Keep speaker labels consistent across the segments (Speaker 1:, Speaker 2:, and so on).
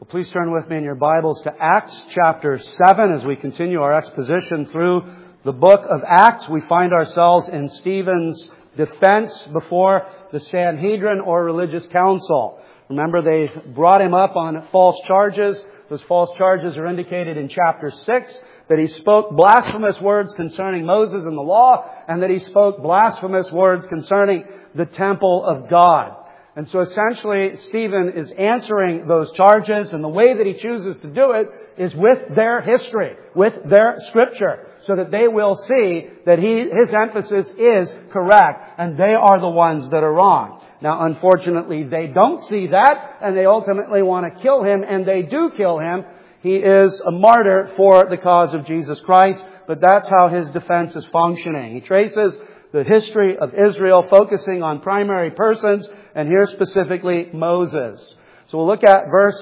Speaker 1: Please turn with me in your Bibles to Acts chapter 7 as we continue our exposition through the book of Acts. We find ourselves in Stephen's defense before the Sanhedrin or religious council. Remember, they brought him up on false charges. Those false charges are indicated in chapter 6, that he spoke blasphemous words concerning Moses and the law, and that he spoke blasphemous words concerning the temple of God. And so essentially, Stephen is answering those charges, and the way that he chooses to do it is with their history, with their scripture, so that they will see that his emphasis is correct, and they are the ones that are wrong. Now, unfortunately, they don't see that, and they ultimately want to kill him, and they do kill him. He is a martyr for the cause of Jesus Christ, but that's how his defense is functioning. He traces the history of Israel, focusing on primary persons, and here specifically Moses. So we'll look at verse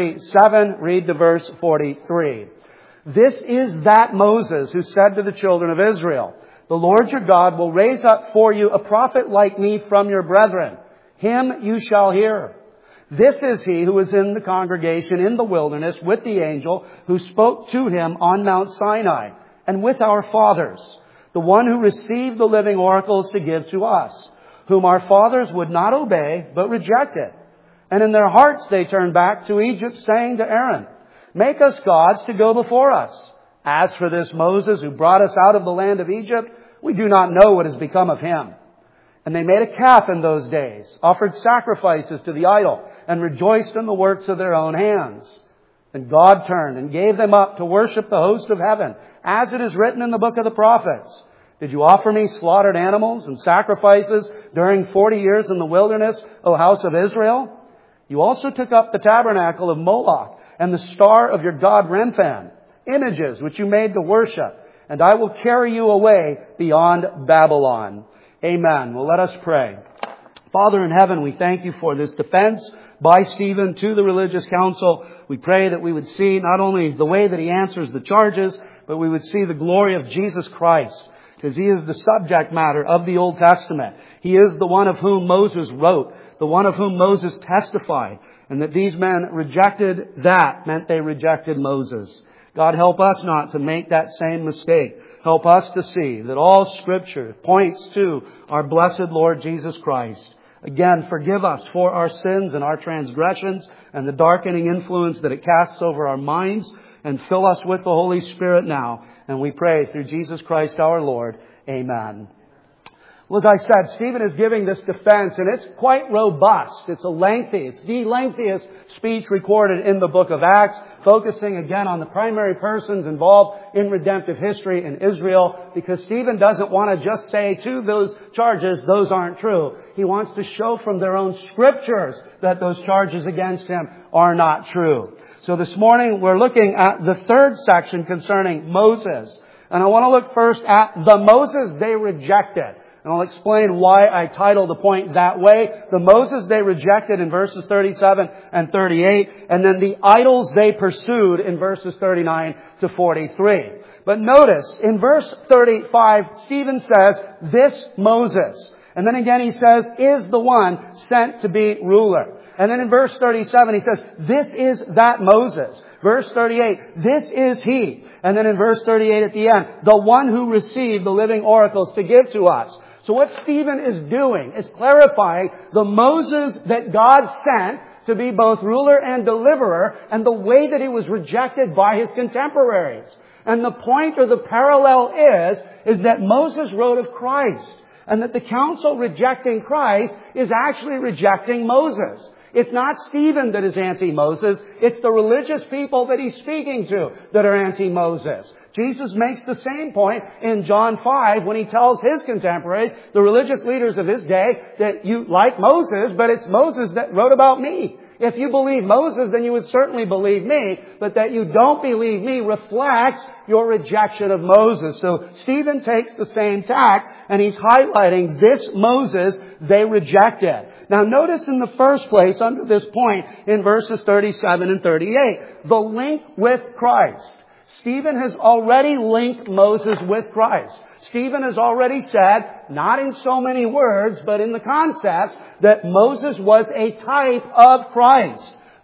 Speaker 1: 37, read to verse 43. This is that Moses who said to the children of Israel, "The Lord your God will raise up for you a prophet like me from your brethren. Him you shall hear. This is he who was in the congregation in the wilderness with the angel who spoke to him on Mount Sinai and with our fathers, the one who received the living oracles to give to us, whom our fathers would not obey, but rejected. And in their hearts they turned back to Egypt, saying to Aaron, 'Make us gods to go before us. As for this Moses who brought us out of the land of Egypt, we do not know what has become of him.' And they made a calf in those days, offered sacrifices to the idol, and rejoiced in the works of their own hands. And God turned and gave them up to worship the host of heaven, as it is written in the book of the prophets. Did you offer me slaughtered animals and sacrifices during 40 years in the wilderness, O house of Israel? You also took up the tabernacle of Moloch and the star of your god Remphan, images which you made to worship, and I will carry you away beyond Babylon." Amen. Well, let us pray. Father in heaven, we thank you for this defense by Stephen to the religious council. We pray that we would see not only the way that he answers the charges, but we would see the glory of Jesus Christ, because he is the subject matter of the Old Testament. He is the one of whom Moses wrote, the one of whom Moses testified, and that these men rejected that meant they rejected Moses. God, help us not to make that same mistake. Help us to see that all Scripture points to our blessed Lord Jesus Christ. Again, forgive us for our sins and our transgressions and the darkening influence that it casts over our minds, and fill us with the Holy Spirit now. And we pray through Jesus Christ our Lord. Amen. Well, as I said, Stephen is giving this defense, and it's quite robust. It's the lengthiest speech recorded in the book of Acts, focusing again on the primary persons involved in redemptive history in Israel, because Stephen doesn't want to just say to those charges, those aren't true. He wants to show from their own scriptures that those charges against him are not true. So this morning we're looking at the third section concerning Moses. And I want to look first at the Moses they rejected. And I'll explain why I title the point that way. The Moses they rejected in verses 37 and 38. And then the idols they pursued in verses 39 to 43. But notice, in verse 35, Stephen says, "This Moses." And then again he says, "is the one sent to be ruler." And then in verse 37 he says, "This is that Moses." Verse 38, "This is he." And then in verse 38 at the end, "the one who received the living oracles to give to us." So what Stephen is doing is clarifying the Moses that God sent to be both ruler and deliverer, and the way that he was rejected by his contemporaries. And the point or the parallel is that Moses wrote of Christ, and that the council rejecting Christ is actually rejecting Moses. It's not Stephen that is anti-Moses. It's the religious people that he's speaking to that are anti-Moses. Jesus makes the same point in John 5 when he tells his contemporaries, the religious leaders of his day, that you like Moses, but it's Moses that wrote about me. If you believe Moses, then you would certainly believe me, but that you don't believe me reflects your rejection of Moses. So Stephen takes the same tack, and he's highlighting this Moses they rejected. Now notice in the first place, under this point, in verses 37 and 38, the link with Christ. Stephen has already linked Moses with Christ. Stephen has already said, not in so many words, but in the concept, that Moses was a type of Christ.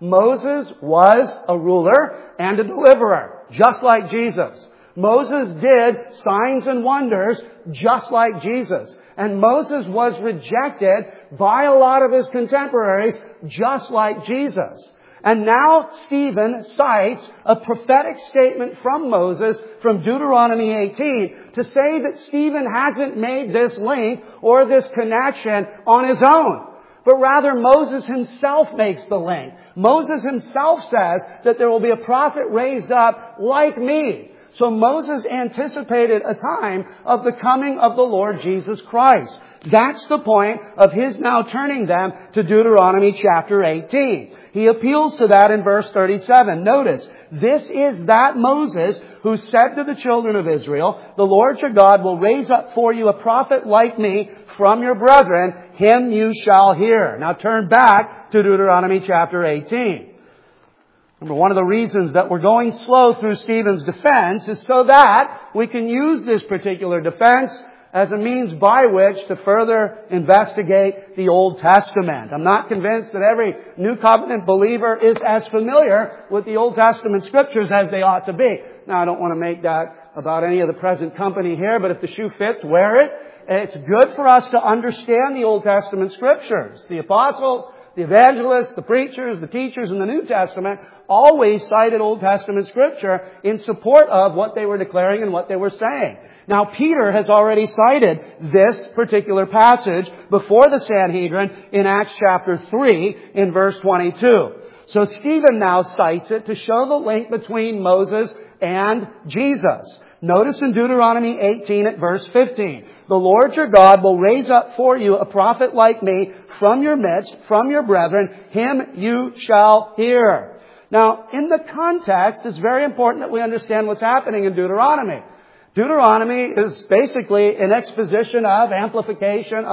Speaker 1: Moses was a ruler and a deliverer, just like Jesus. Moses did signs and wonders just like Jesus. And Moses was rejected by a lot of his contemporaries just like Jesus. And now Stephen cites a prophetic statement from Moses from Deuteronomy 18 to say that Stephen hasn't made this link or this connection on his own. But rather Moses himself makes the link. Moses himself says that there will be a prophet raised up like me. So Moses anticipated a time of the coming of the Lord Jesus Christ. That's the point of his now turning them to Deuteronomy chapter 18. He appeals to that in verse 37. Notice, this is that Moses who said to the children of Israel, the Lord your God will raise up for you a prophet like me from your brethren. Him you shall hear. Now turn back to Deuteronomy chapter 18. Remember, one of the reasons that we're going slow through Stephen's defense is so that we can use this particular defense as a means by which to further investigate the Old Testament. I'm not convinced that every New Covenant believer is as familiar with the Old Testament Scriptures as they ought to be. Now, I don't want to make that about any of the present company here, but if the shoe fits, wear it. It's good for us to understand the Old Testament Scriptures. The apostles, the evangelists, the preachers, the teachers in the New Testament always cited Old Testament Scripture in support of what they were declaring and what they were saying. Now, Peter has already cited this particular passage before the Sanhedrin in Acts chapter 3 in verse 22. So Stephen now cites it to show the link between Moses and Jesus. Notice in Deuteronomy 18 at verse 15, the Lord your God will raise up for you a prophet like me from your midst, from your brethren. Him you shall hear. Now, in the context, it's very important that we understand what's happening in Deuteronomy. Deuteronomy is basically an exposition of, amplification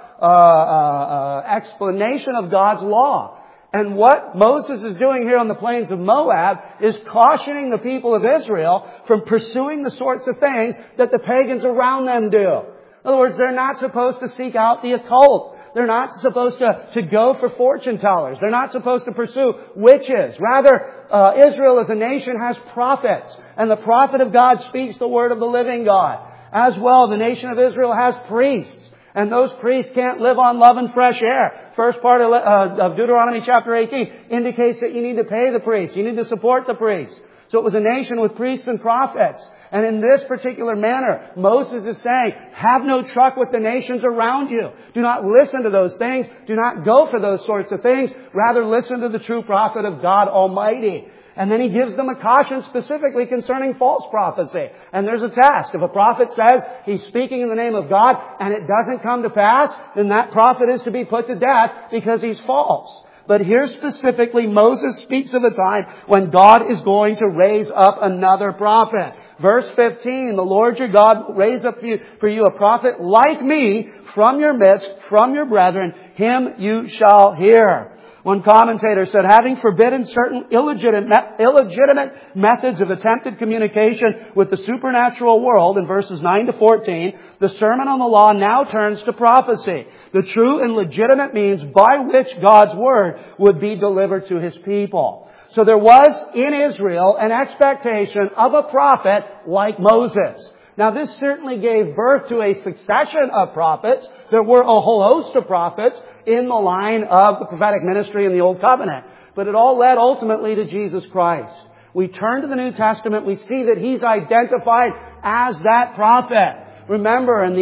Speaker 1: of, explanation of God's law. And what Moses is doing here on the plains of Moab is cautioning the people of Israel from pursuing the sorts of things that the pagans around them do. In other words, they're not supposed to seek out the occult. They're not supposed to go for fortune tellers. They're not supposed to pursue witches. Rather, Israel as a nation has prophets. And the prophet of God speaks the word of the living God. As well, the nation of Israel has priests. And those priests can't live on love and fresh air. First part of Deuteronomy chapter 18 indicates that you need to pay the priests. You need to support the priests. So it was a nation with priests and prophets. And in this particular manner, Moses is saying, have no truck with the nations around you. Do not listen to those things. Do not go for those sorts of things. Rather, listen to the true prophet of God Almighty. And then he gives them a caution specifically concerning false prophecy. And there's a test. If a prophet says he's speaking in the name of God and it doesn't come to pass, then that prophet is to be put to death because he's false. But here specifically, Moses speaks of a time when God is going to raise up another prophet. Verse 15, the Lord your God will raise up for you a prophet like me from your midst, from your brethren. Him you shall hear. One commentator said, having forbidden certain illegitimate methods of attempted communication with the supernatural world in verses 9 to 14, the Sermon on the Law now turns to prophecy, the true and legitimate means by which God's Word would be delivered to His people. So there was in Israel an expectation of a prophet like Moses. Now, this certainly gave birth to a succession of prophets. There were a whole host of prophets in the line of the prophetic ministry in the Old Covenant. But it all led ultimately to Jesus Christ. We turn to the New Testament, we see that He's identified as that prophet. Remember, in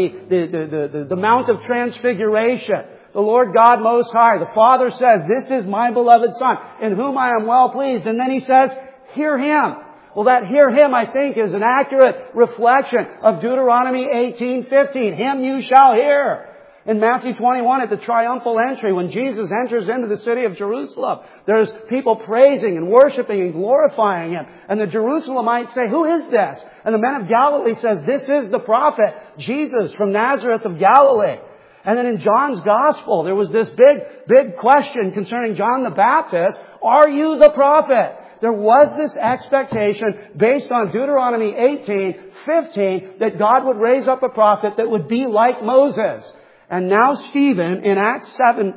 Speaker 1: the Mount of Transfiguration, the Lord God Most High, the Father says, this is my beloved Son, in whom I am well pleased. And then He says, hear Him. Well, that hear Him, I think, is an accurate reflection of Deuteronomy 18:15. Him you shall hear. In Matthew 21, at the triumphal entry, when Jesus enters into the city of Jerusalem, there's people praising and worshiping and glorifying Him. And the Jerusalemites say, who is this? And the men of Galilee says, this is the prophet, Jesus from Nazareth of Galilee. And then in John's Gospel, there was this big question concerning John the Baptist. Are you the prophet? There was this expectation based on Deuteronomy 18:15 that God would raise up a prophet that would be like Moses. And now Stephen, in Acts 7,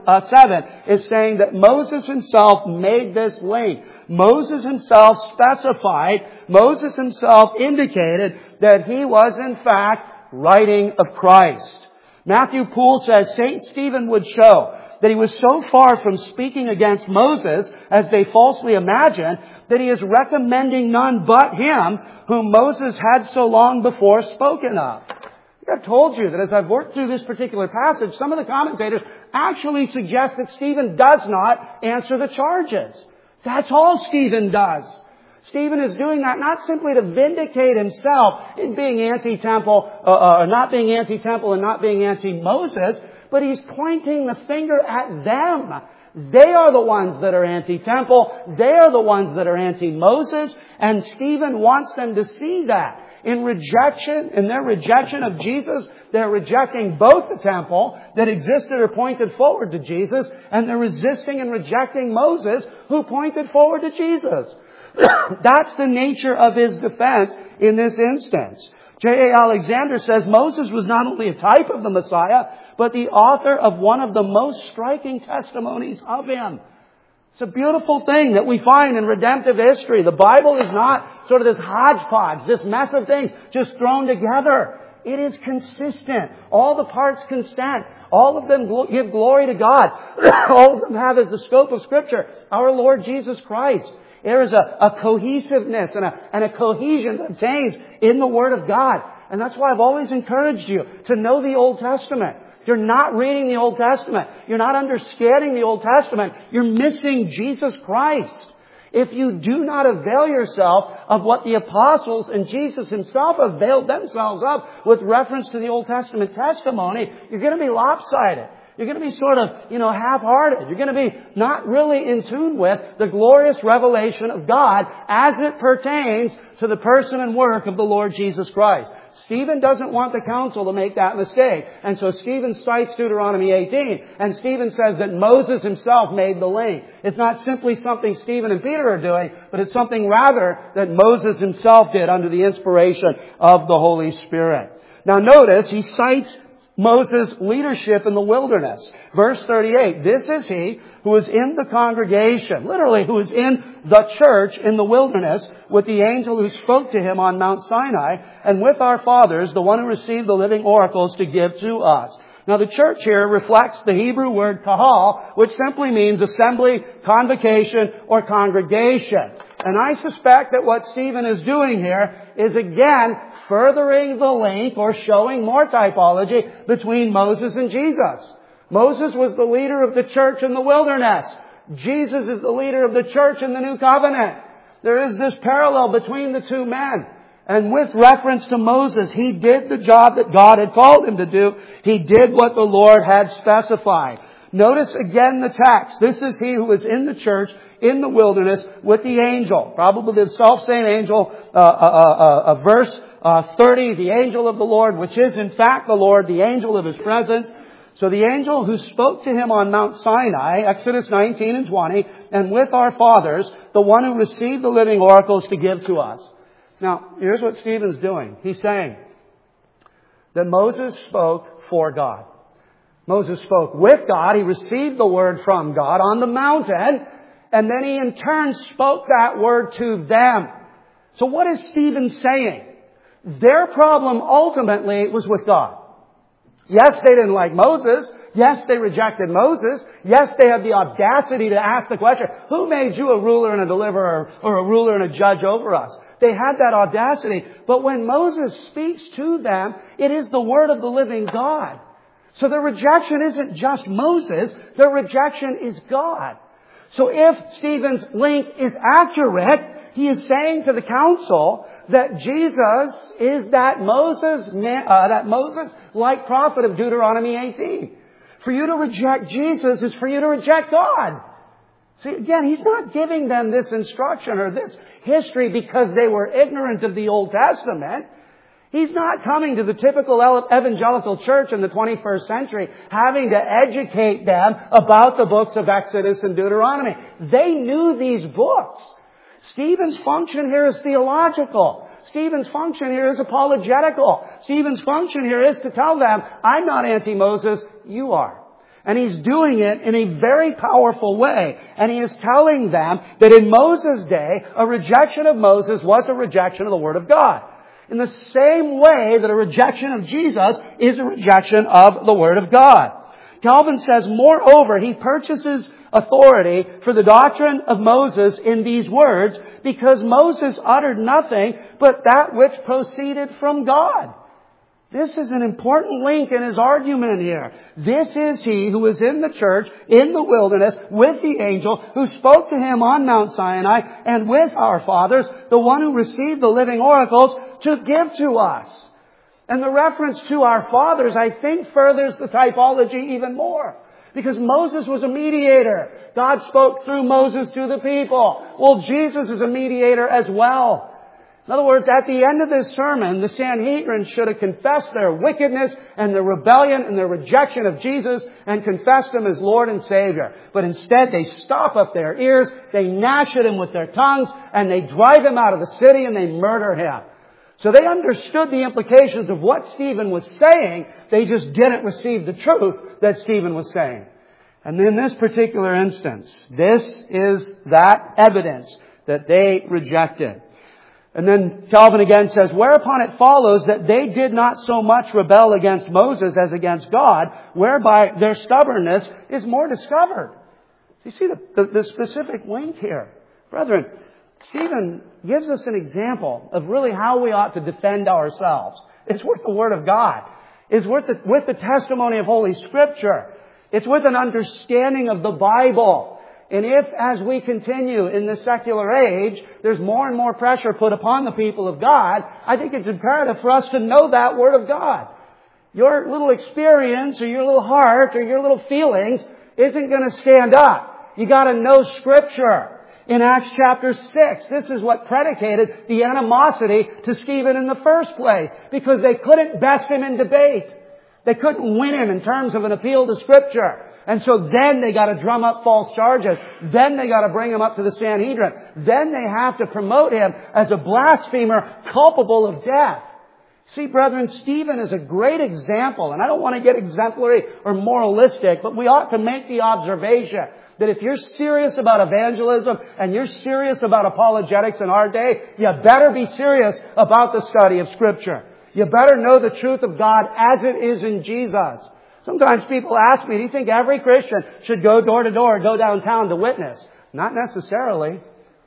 Speaker 1: is saying that Moses himself made this link. Moses himself specified, Moses himself indicated that he was in fact writing of Christ. Matthew Poole says St. Stephen would show that he was so far from speaking against Moses, as they falsely imagined, that he is recommending none but him whom Moses had so long before spoken of. I've told you that as I've worked through this particular passage, some of the commentators actually suggest that Stephen does not answer the charges. That's all Stephen does. Stephen is doing that not simply to vindicate himself in being anti-temple, or not being anti-temple and not being anti-Moses, but he's pointing the finger at them. They are the ones that are anti-temple. They are the ones that are anti-Moses. And Stephen wants them to see that. In their rejection of Jesus, they're rejecting both the temple that existed or pointed forward to Jesus, and they're resisting and rejecting Moses, who pointed forward to Jesus. That's the nature of his defense in this instance. J.A. Alexander says Moses was not only a type of the Messiah, but the author of one of the most striking testimonies of him. It's a beautiful thing that we find in redemptive history. The Bible is not sort of this hodgepodge, this mess of things just thrown together. It is consistent. All the parts consent. All of them give glory to God. All of them have as the scope of Scripture our Lord Jesus Christ. There is a cohesiveness and a cohesion that obtains in the Word of God. And that's why I've always encouraged you to know the Old Testament. If you're not reading the Old Testament, you're not understanding the Old Testament, you're missing Jesus Christ. If you do not avail yourself of what the apostles and Jesus himself availed themselves of with reference to the Old Testament testimony, you're going to be lopsided. You're going to be sort of, half-hearted. You're going to be not really in tune with the glorious revelation of God as it pertains to the person and work of the Lord Jesus Christ. Stephen doesn't want the council to make that mistake. And so Stephen cites Deuteronomy 18. And Stephen says that Moses himself made the link. It's not simply something Stephen and Peter are doing, but it's something rather that Moses himself did under the inspiration of the Holy Spirit. Now notice, he cites Moses' leadership in the wilderness. Verse 38, this is he who was in the congregation, literally who was in the church in the wilderness with the angel who spoke to him on Mount Sinai, and with our fathers, the one who received the living oracles to give to us. Now the church here reflects the Hebrew word kahal, which simply means assembly, convocation, or congregation. And I suspect that what Stephen is doing here is again furthering the link or showing more typology between Moses and Jesus. Moses was the leader of the church in the wilderness. Jesus is the leader of the church in the New Covenant. There is this parallel between the two men. And with reference to Moses, he did the job that God had called him to do. He did what the Lord had specified. Notice again the text. This is he who was in the church in the wilderness with the angel. Probably the self-same angel, verse 30, the angel of the Lord, which is in fact the Lord, the angel of his presence. So the angel who spoke to him on Mount Sinai, Exodus 19 and 20, and with our fathers, the one who received the living oracles to give to us. Now, here's what Stephen's doing. He's saying that Moses spoke for God. Moses spoke with God. He received the word from God on the mountain. And then he in turn spoke that word to them. So what is Stephen saying? Their problem ultimately was with God. Yes, they didn't like Moses. Yes, they rejected Moses. Yes, they had the audacity to ask the question, who made you a ruler and a deliverer or a ruler and a judge over us? They had that audacity. But when Moses speaks to them, it is the word of the living God. So their rejection isn't just Moses. Their rejection is God. So if Stephen's link is accurate, he is saying to the council that Jesus is that Moses-like prophet of Deuteronomy 18. For you to reject Jesus is for you to reject God. See, again, he's not giving them this instruction or this history because they were ignorant of the Old Testament. He's not coming to the typical evangelical church in the 21st century having to educate them about the books of Exodus and Deuteronomy. They knew these books. Stephen's function here is theological. Stephen's function here is apologetical. Stephen's function here is to tell them, I'm not anti-Moses, you are. And he's doing it in a very powerful way. And he is telling them that in Moses' day, a rejection of Moses was a rejection of the Word of God. In the same way that a rejection of Jesus is a rejection of the Word of God. Calvin says, moreover, he purchases authority for the doctrine of Moses in these words because Moses uttered nothing but that which proceeded from God. This is an important link in his argument here. This is he who was in the church, in the wilderness, with the angel, who spoke to him on Mount Sinai, and with our fathers, the one who received the living oracles to give to us. And the reference to our fathers, I think, furthers the typology even more. Because Moses was a mediator. God spoke through Moses to the people. Well, Jesus is a mediator as well. In other words, at the end of this sermon, the Sanhedrin should have confessed their wickedness and their rebellion and their rejection of Jesus and confessed Him as Lord and Savior. But instead, they stop up their ears, they gnash at Him with their tongues, and they drive Him out of the city and they murder Him. So they understood the implications of what Stephen was saying. They just didn't receive the truth that Stephen was saying. And in this particular instance, this is that evidence that they rejected. And then Calvin again says, whereupon it follows that they did not so much rebel against Moses as against God, whereby their stubbornness is more discovered. You see the specific link here. Brethren, Stephen gives us an example of really how we ought to defend ourselves. It's with the Word of God. It's with the testimony of Holy Scripture. It's with an understanding of the Bible. And if, as we continue in this secular age, there's more and more pressure put upon the people of God, I think it's imperative for us to know that Word of God. Your little experience or your little heart or your little feelings isn't going to stand up. You got to know Scripture. In Acts chapter 6, this is what predicated the animosity to Stephen in the first place, because they couldn't best him in debate. They couldn't win him in terms of an appeal to Scripture. And so then they got to drum up false charges. Then they got to bring him up to the Sanhedrin. Then they have to promote him as a blasphemer culpable of death. See, brethren, Stephen is a great example. And I don't want to get exemplary or moralistic, but we ought to make the observation that if you're serious about evangelism and you're serious about apologetics in our day, you better be serious about the study of Scripture. You better know the truth of God as it is in Jesus. Sometimes people ask me, do you think every Christian should go door to door, go downtown to witness? Not necessarily.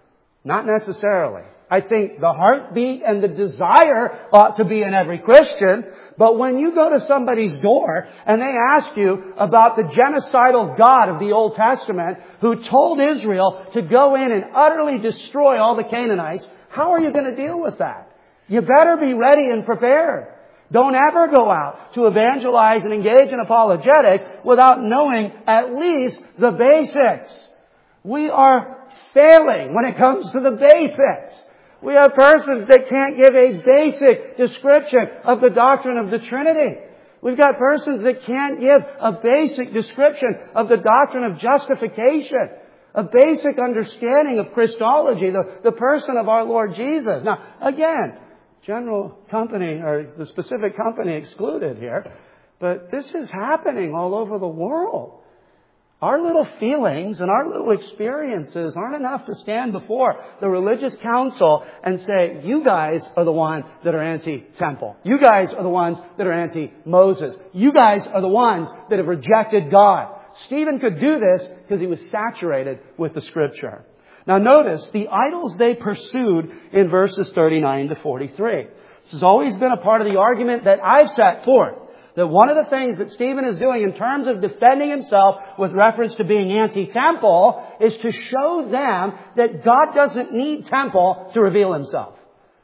Speaker 1: Not necessarily. I think the heartbeat and the desire ought to be in every Christian. But when you go to somebody's door and they ask you about the genocidal God of the Old Testament who told Israel to go in and utterly destroy all the Canaanites, how are you going to deal with that? You better be ready and prepared. Don't ever go out to evangelize and engage in apologetics without knowing at least the basics. We are failing when it comes to the basics. We have persons that can't give a basic description of the doctrine of the Trinity. We've got persons that can't give a basic description of the doctrine of justification, a basic understanding of Christology, the person of our Lord Jesus. Now, again, general company, or the specific company excluded here, but this is happening all over the world. Our little feelings and our little experiences aren't enough to stand before the religious council and say, you guys are the ones that are anti-temple. You guys are the ones that are anti-Moses. You guys are the ones that have rejected God. Stephen could do this because he was saturated with the Scripture. Now notice the idols they pursued in verses 39 to 43. This has always been a part of the argument that I've set forth. That one of the things that Stephen is doing in terms of defending himself with reference to being anti-temple is to show them that God doesn't need temple to reveal Himself.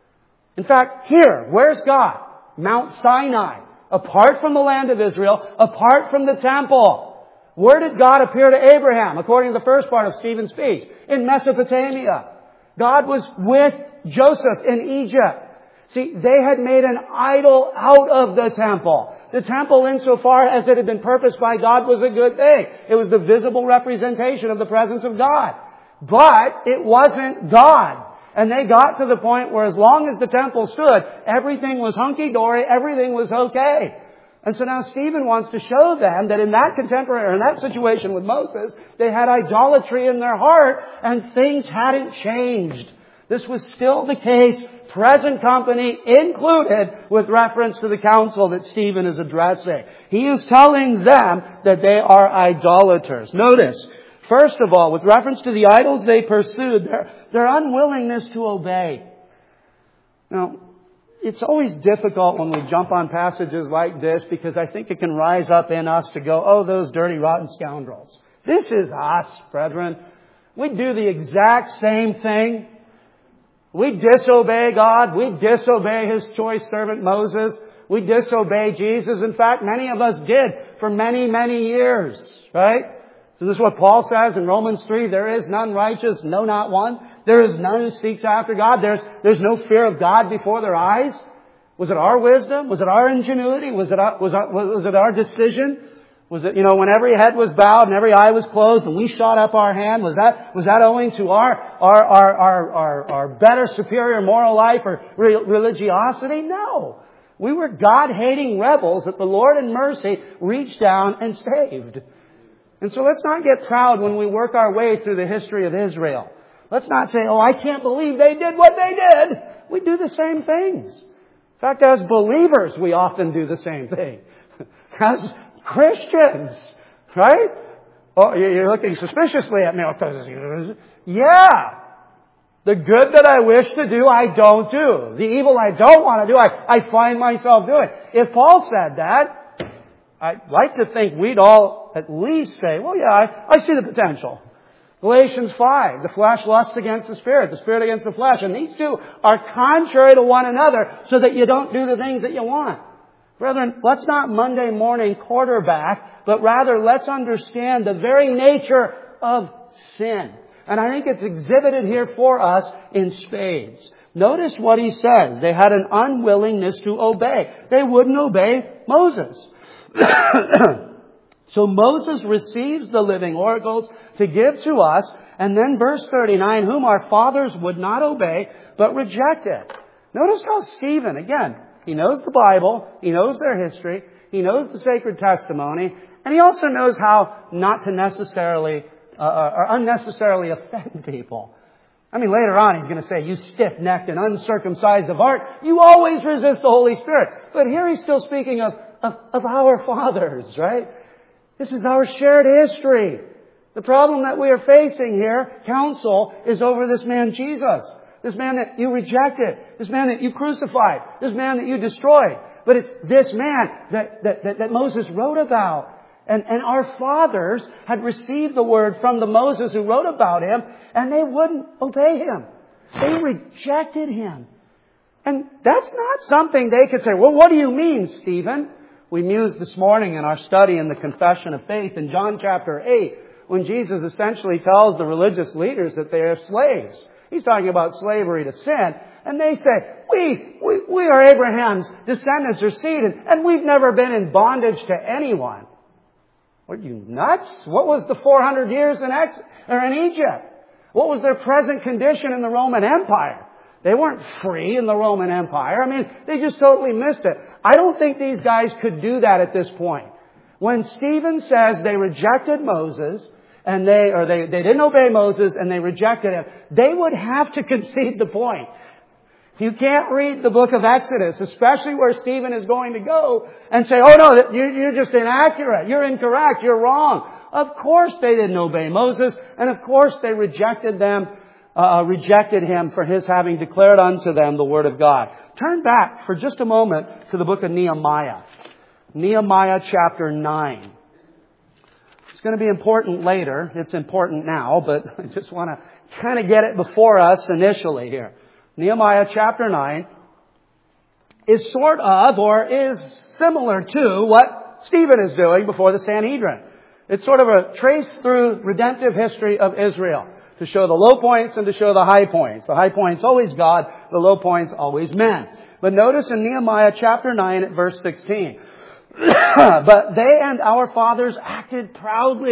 Speaker 1: In fact, here, where's God? Mount Sinai. Apart from the land of Israel, apart from the temple. Where did God appear to Abraham, according to the first part of Stephen's speech? In Mesopotamia. God was with Joseph in Egypt. See, they had made an idol out of the temple. The temple, insofar as it had been purposed by God, was a good thing. It was the visible representation of the presence of God. But it wasn't God. And they got to the point where as long as the temple stood, everything was hunky-dory, everything was okay. And so now Stephen wants to show them that in that in that situation with Moses, they had idolatry in their heart and things hadn't changed. This was still the case, present company included, with reference to the council that Stephen is addressing. He is telling them that they are idolaters. Notice, first of all, with reference to the idols they pursued, their unwillingness to obey. Now, it's always difficult when we jump on passages like this because I think it can rise up in us to go, oh, those dirty, rotten scoundrels. This is us, brethren. We do the exact same thing. We disobey God. We disobey His choice servant Moses. We disobey Jesus. In fact, many of us did for many, many years. Right? So this is what Paul says in Romans 3. There is none righteous, no, not one. There is none who seeks after God. There's no fear of God before their eyes. Was it our wisdom? Was it our ingenuity? Was it our decision? Was it, when every head was bowed and every eye was closed and we shot up our hand? Was that owing to our better, superior moral life or religiosity? No. We were God-hating rebels that the Lord in mercy reached down and saved. And so let's not get proud when we work our way through the history of Israel. Let's not say, oh, I can't believe they did what they did. We do the same things. In fact, as believers, we often do the same thing. As Christians, right? Oh, you're looking suspiciously at me. Yeah. The good that I wish to do, I don't do. The evil I don't want to do, I find myself doing. If Paul said that, I'd like to think we'd all at least say, well, yeah, I see the potential. Galatians 5, the flesh lusts against the Spirit against the flesh. And these two are contrary to one another so that you don't do the things that you want. Brethren, let's not Monday morning quarterback, but rather let's understand the very nature of sin. And I think it's exhibited here for us in spades. Notice what he says. They had an unwillingness to obey. They wouldn't obey Moses. So Moses receives the living oracles to give to us. And then verse 39, whom our fathers would not obey, but rejected. Notice how Stephen, again, he knows the Bible, he knows their history, he knows the sacred testimony, and he also knows how not to necessarily or unnecessarily offend people. I mean, later on he's going to say, you stiff-necked and uncircumcised of heart, you always resist the Holy Spirit. But here he's still speaking of our fathers, right? This is our shared history. The problem that we are facing here, counsel, is over this man Jesus. This man that you rejected. This man that you crucified. This man that you destroyed. But it's this man that Moses wrote about. And our fathers had received the word from the Moses who wrote about him, and they wouldn't obey him. They rejected him. And that's not something they could say, well, what do you mean, Stephen? We mused this morning in our study in the Confession of Faith in John chapter 8, when Jesus essentially tells the religious leaders that they are slaves. He's talking about slavery to sin. And they say, we are Abraham's descendants or seed, and we've never been in bondage to anyone. Are you nuts? What was the 400 years in Egypt? What was their present condition in the Roman Empire? They weren't free in the Roman Empire. I mean, they just totally missed it. I don't think these guys could do that at this point. When Stephen says they rejected Moses, and they didn't obey Moses and they rejected him, they would have to concede the point. You can't read the book of Exodus, especially where Stephen is going to go, and say, oh no, you're just inaccurate, you're incorrect, you're wrong. Of course they didn't obey Moses, and of course they rejected him for his having declared unto them the word of God. Turn back for just a moment to the book of Nehemiah. Nehemiah chapter 9. It's going to be important later. It's important now, but I just want to kind of get it before us initially here. Nehemiah chapter 9 is sort of, or is similar to what Stephen is doing before the Sanhedrin. It's sort of a trace through redemptive history of Israel to show the low points and to show the high points. The high points always God, the low points always men. But notice in Nehemiah chapter 9 at verse 16. But they and our fathers acted proudly,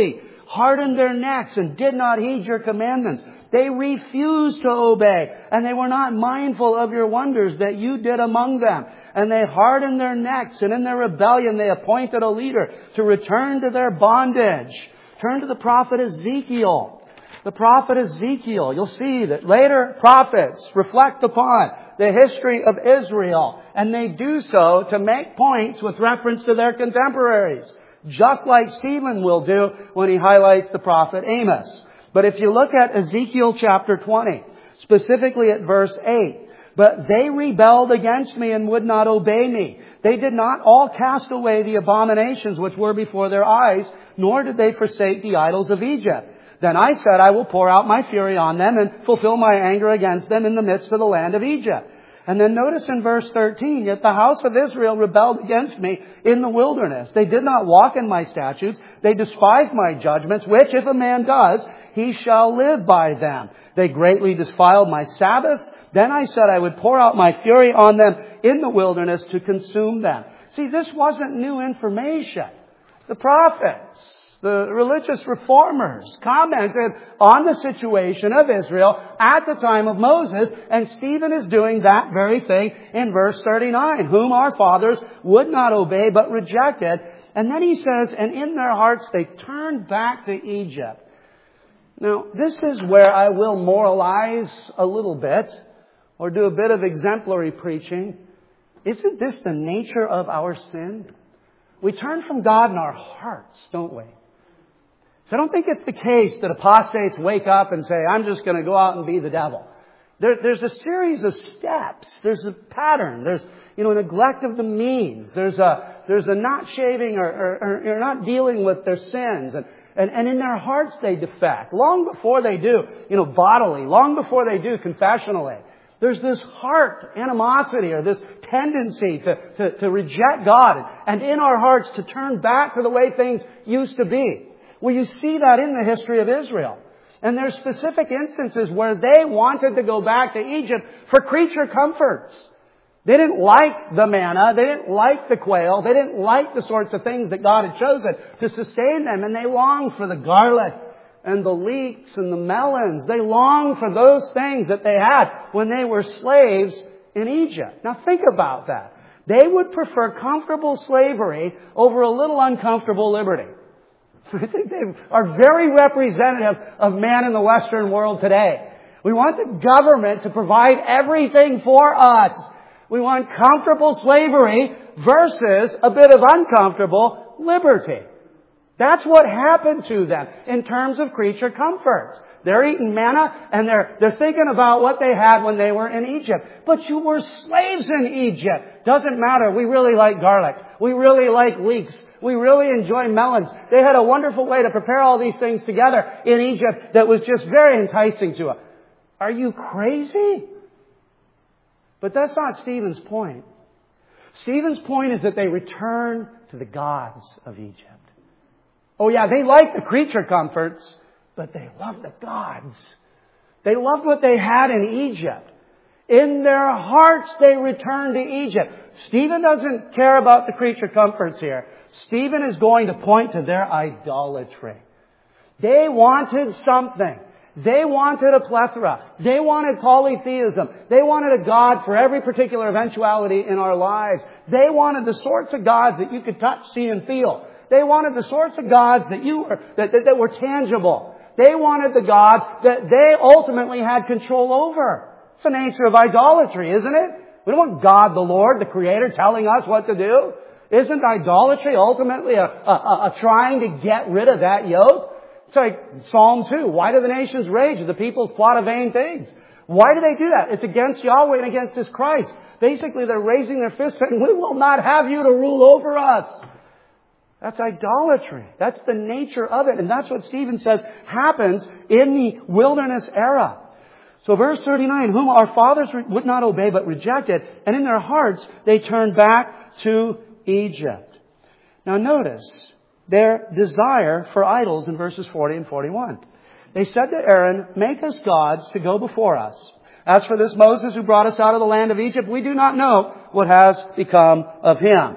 Speaker 1: hardened their necks and did not heed your commandments. They refused to obey, and they were not mindful of your wonders that you did among them. And they hardened their necks, and in their rebellion they appointed a leader to return to their bondage. Turn to the prophet Ezekiel. The prophet Ezekiel. You'll see that later prophets reflect upon the history of Israel, and they do so to make points with reference to their contemporaries, just like Stephen will do when he highlights the prophet Amos. But if you look at Ezekiel chapter 20, specifically at verse 8, but they rebelled against me and would not obey me. They did not all cast away the abominations which were before their eyes, nor did they forsake the idols of Egypt. Then I said, I will pour out my fury on them and fulfill my anger against them in the midst of the land of Egypt. And then notice in verse 13, yet the house of Israel rebelled against me in the wilderness. They did not walk in my statutes. They despised my judgments, which if a man does, he shall live by them. They greatly defiled my Sabbaths. Then I said I would pour out my fury on them in the wilderness to consume them. See, this wasn't new information. The prophets, the religious reformers commented on the situation of Israel at the time of Moses, and Stephen is doing that very thing in verse 39, whom our fathers would not obey but rejected. And then he says, and in their hearts they turned back to Egypt. Now, this is where I will moralize a little bit, or do a bit of exemplary preaching. Isn't this the nature of our sin? We turn from God in our hearts, don't we? So I don't think it's the case that apostates wake up and say, I'm just going to go out and be the devil. There's a series of steps. There's a pattern. There's, neglect of the means. There's a not shaving or not dealing with their sins. And in their hearts they defect. Long before they do, bodily. Long before they do confessionally. There's this heart animosity or this tendency to reject God. And in our hearts to turn back to the way things used to be. Well, you see that in the history of Israel. And there's specific instances where they wanted to go back to Egypt for creature comforts. They didn't like the manna. They didn't like the quail. They didn't like the sorts of things that God had chosen to sustain them. And they longed for the garlic and the leeks and the melons. They longed for those things that they had when they were slaves in Egypt. Now think about that. They would prefer comfortable slavery over a little uncomfortable liberty. I think they are very representative of man in the Western world today. We want the government to provide everything for us. We want comfortable slavery versus a bit of uncomfortable liberty. That's what happened to them in terms of creature comforts. They're eating manna and they're thinking about what they had when they were in Egypt. But you were slaves in Egypt. Doesn't matter. We really like garlic. We really like leeks. We really enjoy melons. They had a wonderful way to prepare all these things together in Egypt that was just very enticing to us. Are you crazy? But that's not Stephen's point. Stephen's point is that they return to the gods of Egypt. Oh yeah, they liked the creature comforts, but they loved the gods. They loved what they had in Egypt. In their hearts they returned to Egypt. Stephen doesn't care about the creature comforts here. Stephen is going to point to their idolatry. They wanted something. They wanted a plethora. They wanted polytheism. They wanted a God for every particular eventuality in our lives. They wanted the sorts of gods that you could touch, see, and feel. They wanted the sorts of gods that were tangible. They wanted the gods that they ultimately had control over. It's the nature of idolatry, isn't it? We don't want God the Lord, the Creator, telling us what to do. Isn't idolatry ultimately a trying to get rid of that yoke? It's like Psalm 2. Why do the nations rage? The peoples plot of vain things. Why do they do that? It's against Yahweh and against His Christ. Basically, they're raising their fists saying, we will not have you to rule over us. That's idolatry. That's the nature of it. And that's what Stephen says happens in the wilderness era. So verse 39, whom our fathers would not obey but rejected, and in their hearts they turned back to Egypt. Now notice their desire for idols in verses 40 and 41. They said to Aaron, make us gods to go before us. As for this Moses who brought us out of the land of Egypt, we do not know what has become of him.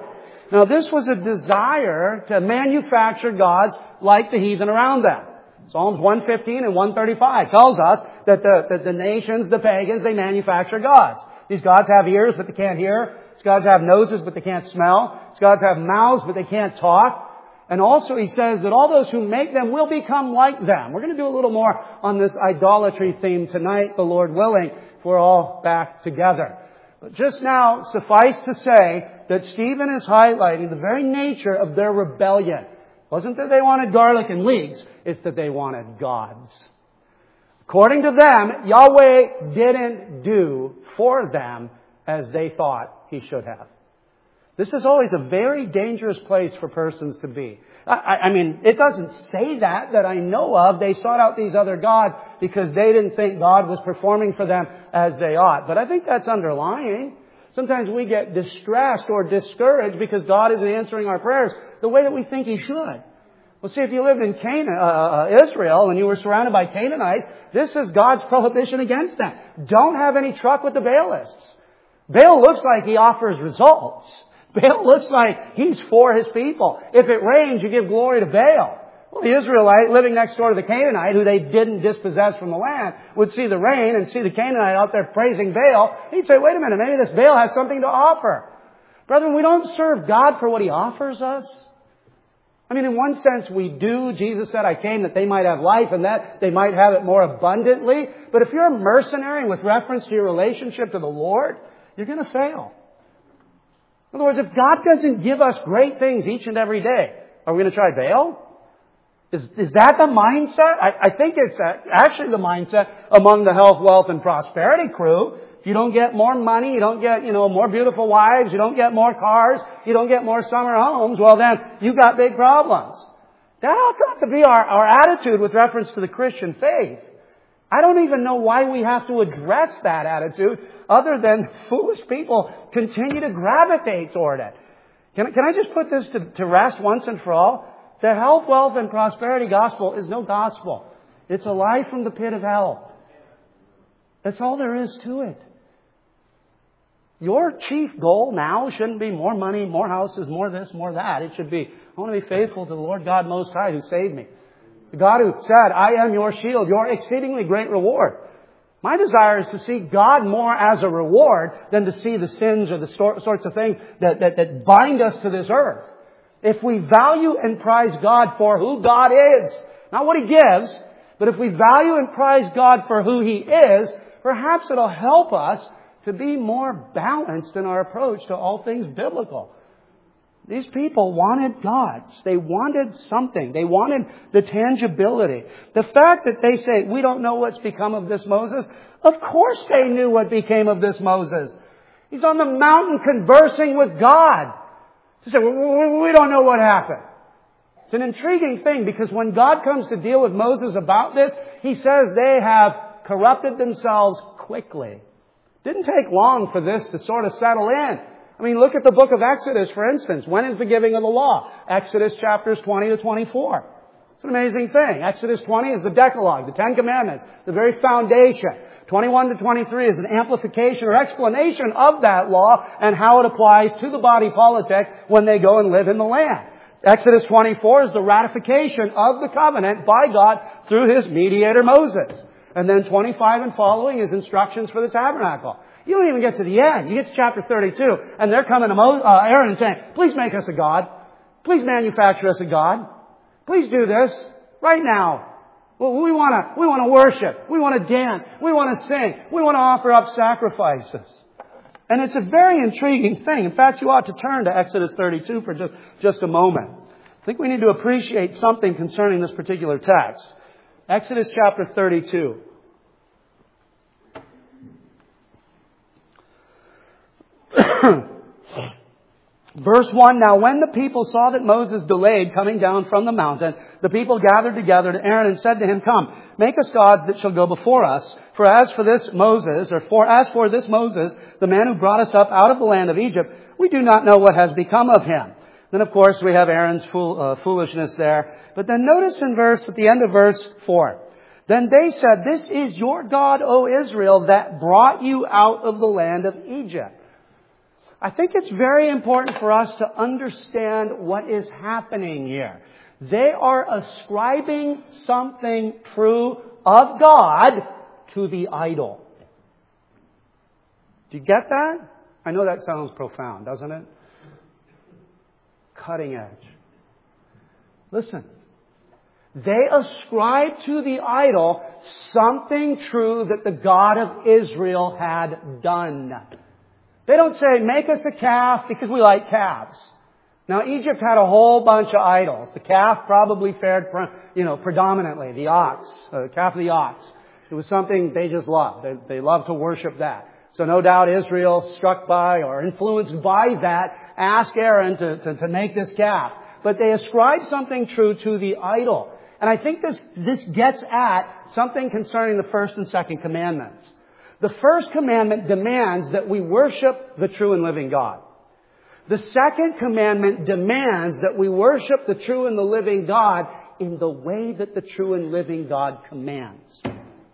Speaker 1: Now this was a desire to manufacture gods like the heathen around them. Psalms 115 and 135 tells us that the nations, the pagans, they manufacture gods. These gods have ears, but they can't hear. These gods have noses, but they can't smell. These gods have mouths, but they can't talk. And also he says that all those who make them will become like them. We're going to do a little more on this idolatry theme tonight, the Lord willing, if we're all back together. But just now, suffice to say that Stephen is highlighting the very nature of their rebellion. It wasn't that they wanted garlic and leeks, it's that they wanted gods. According to them, Yahweh didn't do for them as they thought He should have. This is always a very dangerous place for persons to be. I mean, it doesn't say that I know of. They sought out these other gods because they didn't think God was performing for them as they ought. But I think that's underlying. Sometimes we get distressed or discouraged because God isn't answering our prayers the way that we think He should. Well, see, if you lived in Israel and you were surrounded by Canaanites, this is God's prohibition against them. Don't have any truck with the Baalists. Baal looks like he offers results. Baal looks like he's for his people. If it rains, you give glory to Baal. Well, the Israelite living next door to the Canaanite, who they didn't dispossess from the land, would see the rain and see the Canaanite out there praising Baal. He'd say, wait a minute, maybe this Baal has something to offer. Brethren, we don't serve God for what He offers us. I mean, in one sense we do. Jesus said, I came that they might have life and that they might have it more abundantly. But if you're a mercenary with reference to your relationship to the Lord, you're going to fail. In other words, if God doesn't give us great things each and every day, are we going to try Baal? Is that the mindset? I think it's actually the mindset among the health, wealth, and prosperity crew. If you don't get more money, you don't get, more beautiful wives, you don't get more cars, you don't get more summer homes, well then, you've got big problems. That ought not to be our attitude with reference to the Christian faith. I don't even know why we have to address that attitude other than foolish people continue to gravitate toward it. Can I just put this to rest once and for all? The health, wealth, and prosperity gospel is no gospel. It's a lie from the pit of hell. That's all there is to it. Your chief goal now shouldn't be more money, more houses, more this, more that. It should be, I want to be faithful to the Lord God Most High who saved me. The God who said, I am your shield, your exceedingly great reward. My desire is to see God more as a reward than to see the sins or the sorts of things that bind us to this earth. If we value and prize God for who God is, not what He gives, but if we value and prize God for who He is, perhaps it'll help us to be more balanced in our approach to all things biblical. These people wanted gods. They wanted something. They wanted the tangibility. The fact that they say, we don't know what's become of this Moses, of course they knew what became of this Moses. He's on the mountain conversing with God. They say, we don't know what happened. It's an intriguing thing because when God comes to deal with Moses about this, He says they have corrupted themselves quickly. Didn't take long for this to sort of settle in. I mean, look at the book of Exodus, for instance. When is the giving of the law? Exodus chapters 20 to 24. It's an amazing thing. Exodus 20 is the Decalogue, the Ten Commandments, the very foundation. 21 to 23 is an amplification or explanation of that law and how it applies to the body politic when they go and live in the land. Exodus 24 is the ratification of the covenant by God through His mediator Moses. And then 25 and following is instructions for the tabernacle. You don't even get to the end. You get to chapter 32, and they're coming to Aaron and saying, please make us a god. Please manufacture us a god. Please do this right now. Well, we want to worship. We want to dance. We want to sing. We want to offer up sacrifices. And it's a very intriguing thing. In fact, you ought to turn to Exodus 32 for just a moment. I think we need to appreciate something concerning this particular text. Exodus chapter 32. Verse 1, now when the people saw that Moses delayed coming down from the mountain, the people gathered together to Aaron and said to him, come, make us gods that shall go before us. For as for this Moses, the man who brought us up out of the land of Egypt, we do not know what has become of him. Then, of course, we have Aaron's foolishness there. But then notice at the end of verse 4. Then they said, this is your God, O Israel, that brought you out of the land of Egypt. I think it's very important for us to understand what is happening here. They are ascribing something true of God to the idol. Do you get that? I know that sounds profound, doesn't it? Cutting edge. Listen. They ascribe to the idol something true that the God of Israel had done. They don't say, make us a calf because we like calves. Now, Egypt had a whole bunch of idols. The calf probably fared, predominantly. The ox, the calf of the ox. It was something they just loved. They loved to worship that. So no doubt Israel, struck by or influenced by that, asked Aaron to make this calf. But they ascribed something true to the idol. And I think this gets at something concerning the first and second commandments. The first commandment demands that we worship the true and living God. The second commandment demands that we worship the true and the living God in the way that the true and living God commands.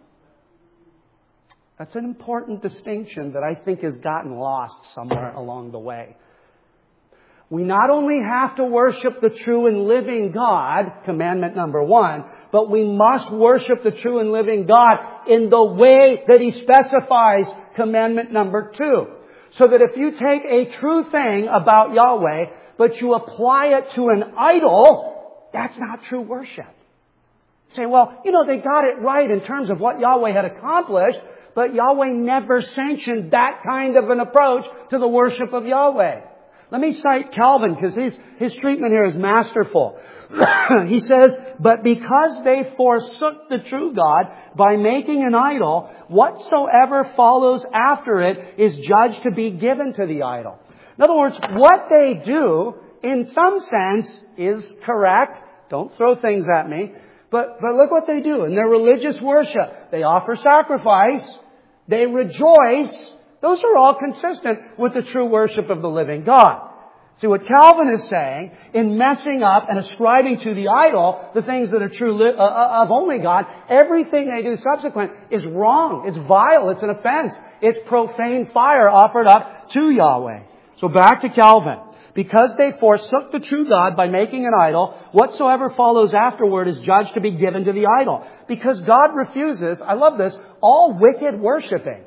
Speaker 1: That's an important distinction that I think has gotten lost somewhere along the way. We not only have to worship the true and living God, commandment number 1, but we must worship the true and living God in the way that He specifies, commandment number 2. So that if you take a true thing about Yahweh, but you apply it to an idol, that's not true worship. Say, well, they got it right in terms of what Yahweh had accomplished, but Yahweh never sanctioned that kind of an approach to the worship of Yahweh. Let me cite Calvin, because his treatment here is masterful. He says, but because they forsook the true God by making an idol, whatsoever follows after it is judged to be given to the idol. In other words, what they do, in some sense, is correct. Don't throw things at me. But look what they do. In their religious worship, they offer sacrifice. They rejoice. Those are all consistent with the true worship of the living God. See, what Calvin is saying, in messing up and ascribing to the idol the things that are true of only God, everything they do subsequent is wrong. It's vile. It's an offense. It's profane fire offered up to Yahweh. So back to Calvin. Because they forsook the true God by making an idol, whatsoever follows afterward is judged to be given to the idol. Because God refuses, I love this, all wicked worshiping.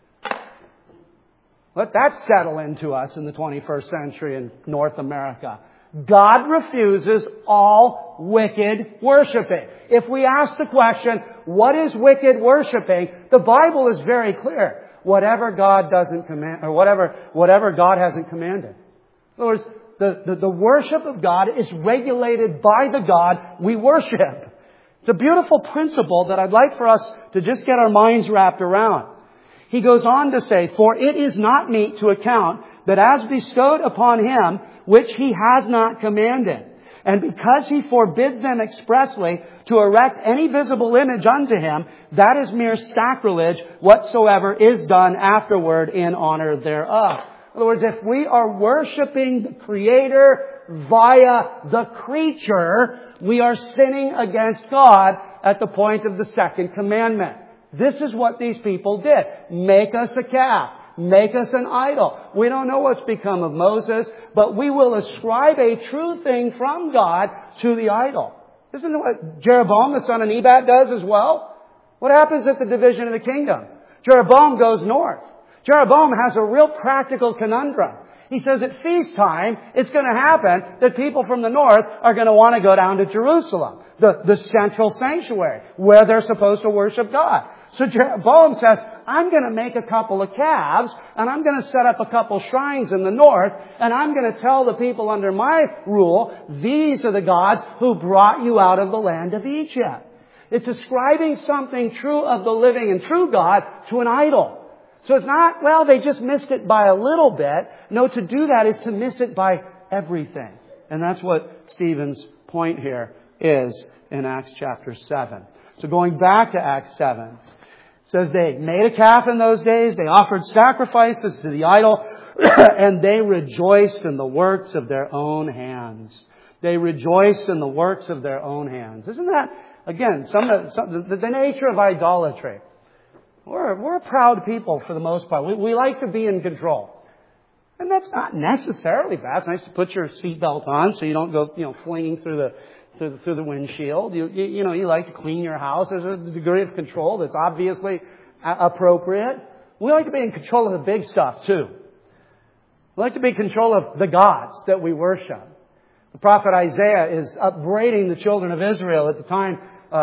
Speaker 1: Let that settle into us in the 21st century in North America. God refuses all wicked worshiping. If we ask the question, what is wicked worshiping? The Bible is very clear. Whatever God doesn't command, or whatever God hasn't commanded. In other words, the worship of God is regulated by the God we worship. It's a beautiful principle that I'd like for us to just get our minds wrapped around. He goes on to say, for it is not meet to account that as bestowed upon him, which he has not commanded. And because he forbids them expressly to erect any visible image unto him, that is mere sacrilege whatsoever is done afterward in honor thereof. In other words, if we are worshiping the Creator via the creature, we are sinning against God at the point of the second commandment. This is what these people did. Make us a calf. Make us an idol. We don't know what's become of Moses, but we will ascribe a true thing from God to the idol. Isn't it what Jeroboam, the son of Nebat, does as well? What happens at the division of the kingdom? Jeroboam goes north. Jeroboam has a real practical conundrum. He says at feast time, it's going to happen that people from the north are going to want to go down to Jerusalem, the central sanctuary, where they're supposed to worship God. So Jeroboam says, I'm going to make a couple of calves, and I'm going to set up a couple shrines in the north, and I'm going to tell the people under my rule, these are the gods who brought you out of the land of Egypt. It's ascribing something true of the living and true God to an idol. So it's not, well, they just missed it by a little bit. No, to do that is to miss it by everything. And that's what Stephen's point here is in Acts chapter 7. So going back to Acts 7, it says they made a calf in those days, they offered sacrifices to the idol, and they rejoiced in the works of their own hands. They rejoiced in the works of their own hands. Isn't that, again, the nature of idolatry? We're a proud people for the most part. We like to be in control. And that's not necessarily bad. It's nice to put your seatbelt on so you don't go, flinging through the windshield. You like to clean your house. There's a degree of control that's obviously appropriate. We like to be in control of the big stuff too. We like to be in control of the gods that we worship. The prophet Isaiah is upbraiding the children of Israel at the time,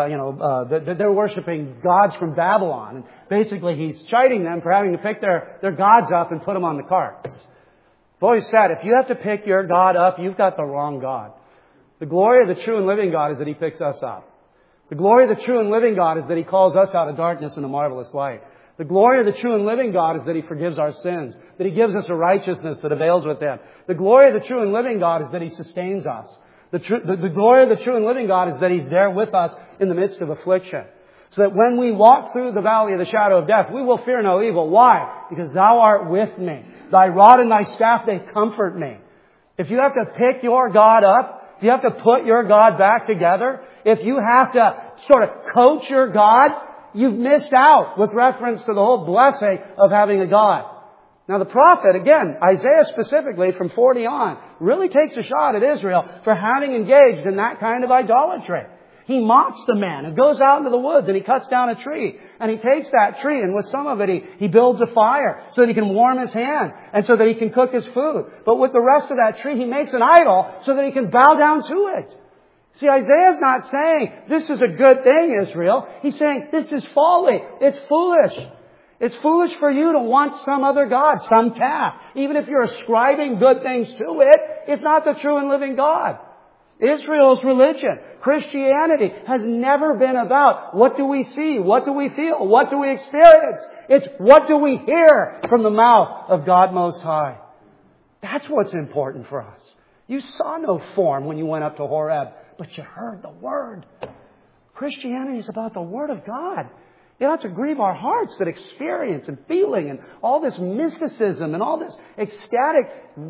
Speaker 1: that they're worshiping gods from Babylon. And basically he's chiding them for having to pick their gods up and put them on the carts. I've always said, if you have to pick your God up, you've got the wrong God. The glory of the true and living God is that He picks us up. The glory of the true and living God is that He calls us out of darkness into marvelous light. The glory of the true and living God is that He forgives our sins, that He gives us a righteousness that avails with Him. The glory of the true and living God is that He sustains us. The glory of the true and living God is that He's there with us in the midst of affliction. So that when we walk through the valley of the shadow of death, we will fear no evil. Why? Because Thou art with me. Thy rod and Thy staff, they comfort me. If you have to pick your God up, if you have to put your God back together, if you have to sort of coach your God, you've missed out with reference to the whole blessing of having a God. Now the prophet, again, Isaiah specifically from 40 on, really takes a shot at Israel for having engaged in that kind of idolatry. He mocks the man and goes out into the woods and he cuts down a tree. And he takes that tree and with some of it he builds a fire so that he can warm his hands and so that he can cook his food. But with the rest of that tree he makes an idol so that he can bow down to it. See, Isaiah's not saying this is a good thing, Israel. He's saying this is folly. It's foolish. It's foolish for you to want some other God, some calf. Even if you're ascribing good things to it, it's not the true and living God. Israel's religion, Christianity, has never been about what do we see, what do we feel, what do we experience. It's what do we hear from the mouth of God Most High. That's what's important for us. You saw no form when you went up to Horeb, but you heard the Word. Christianity is about the Word of God. It ought to grieve our hearts that experience and feeling and all this mysticism and all this ecstatic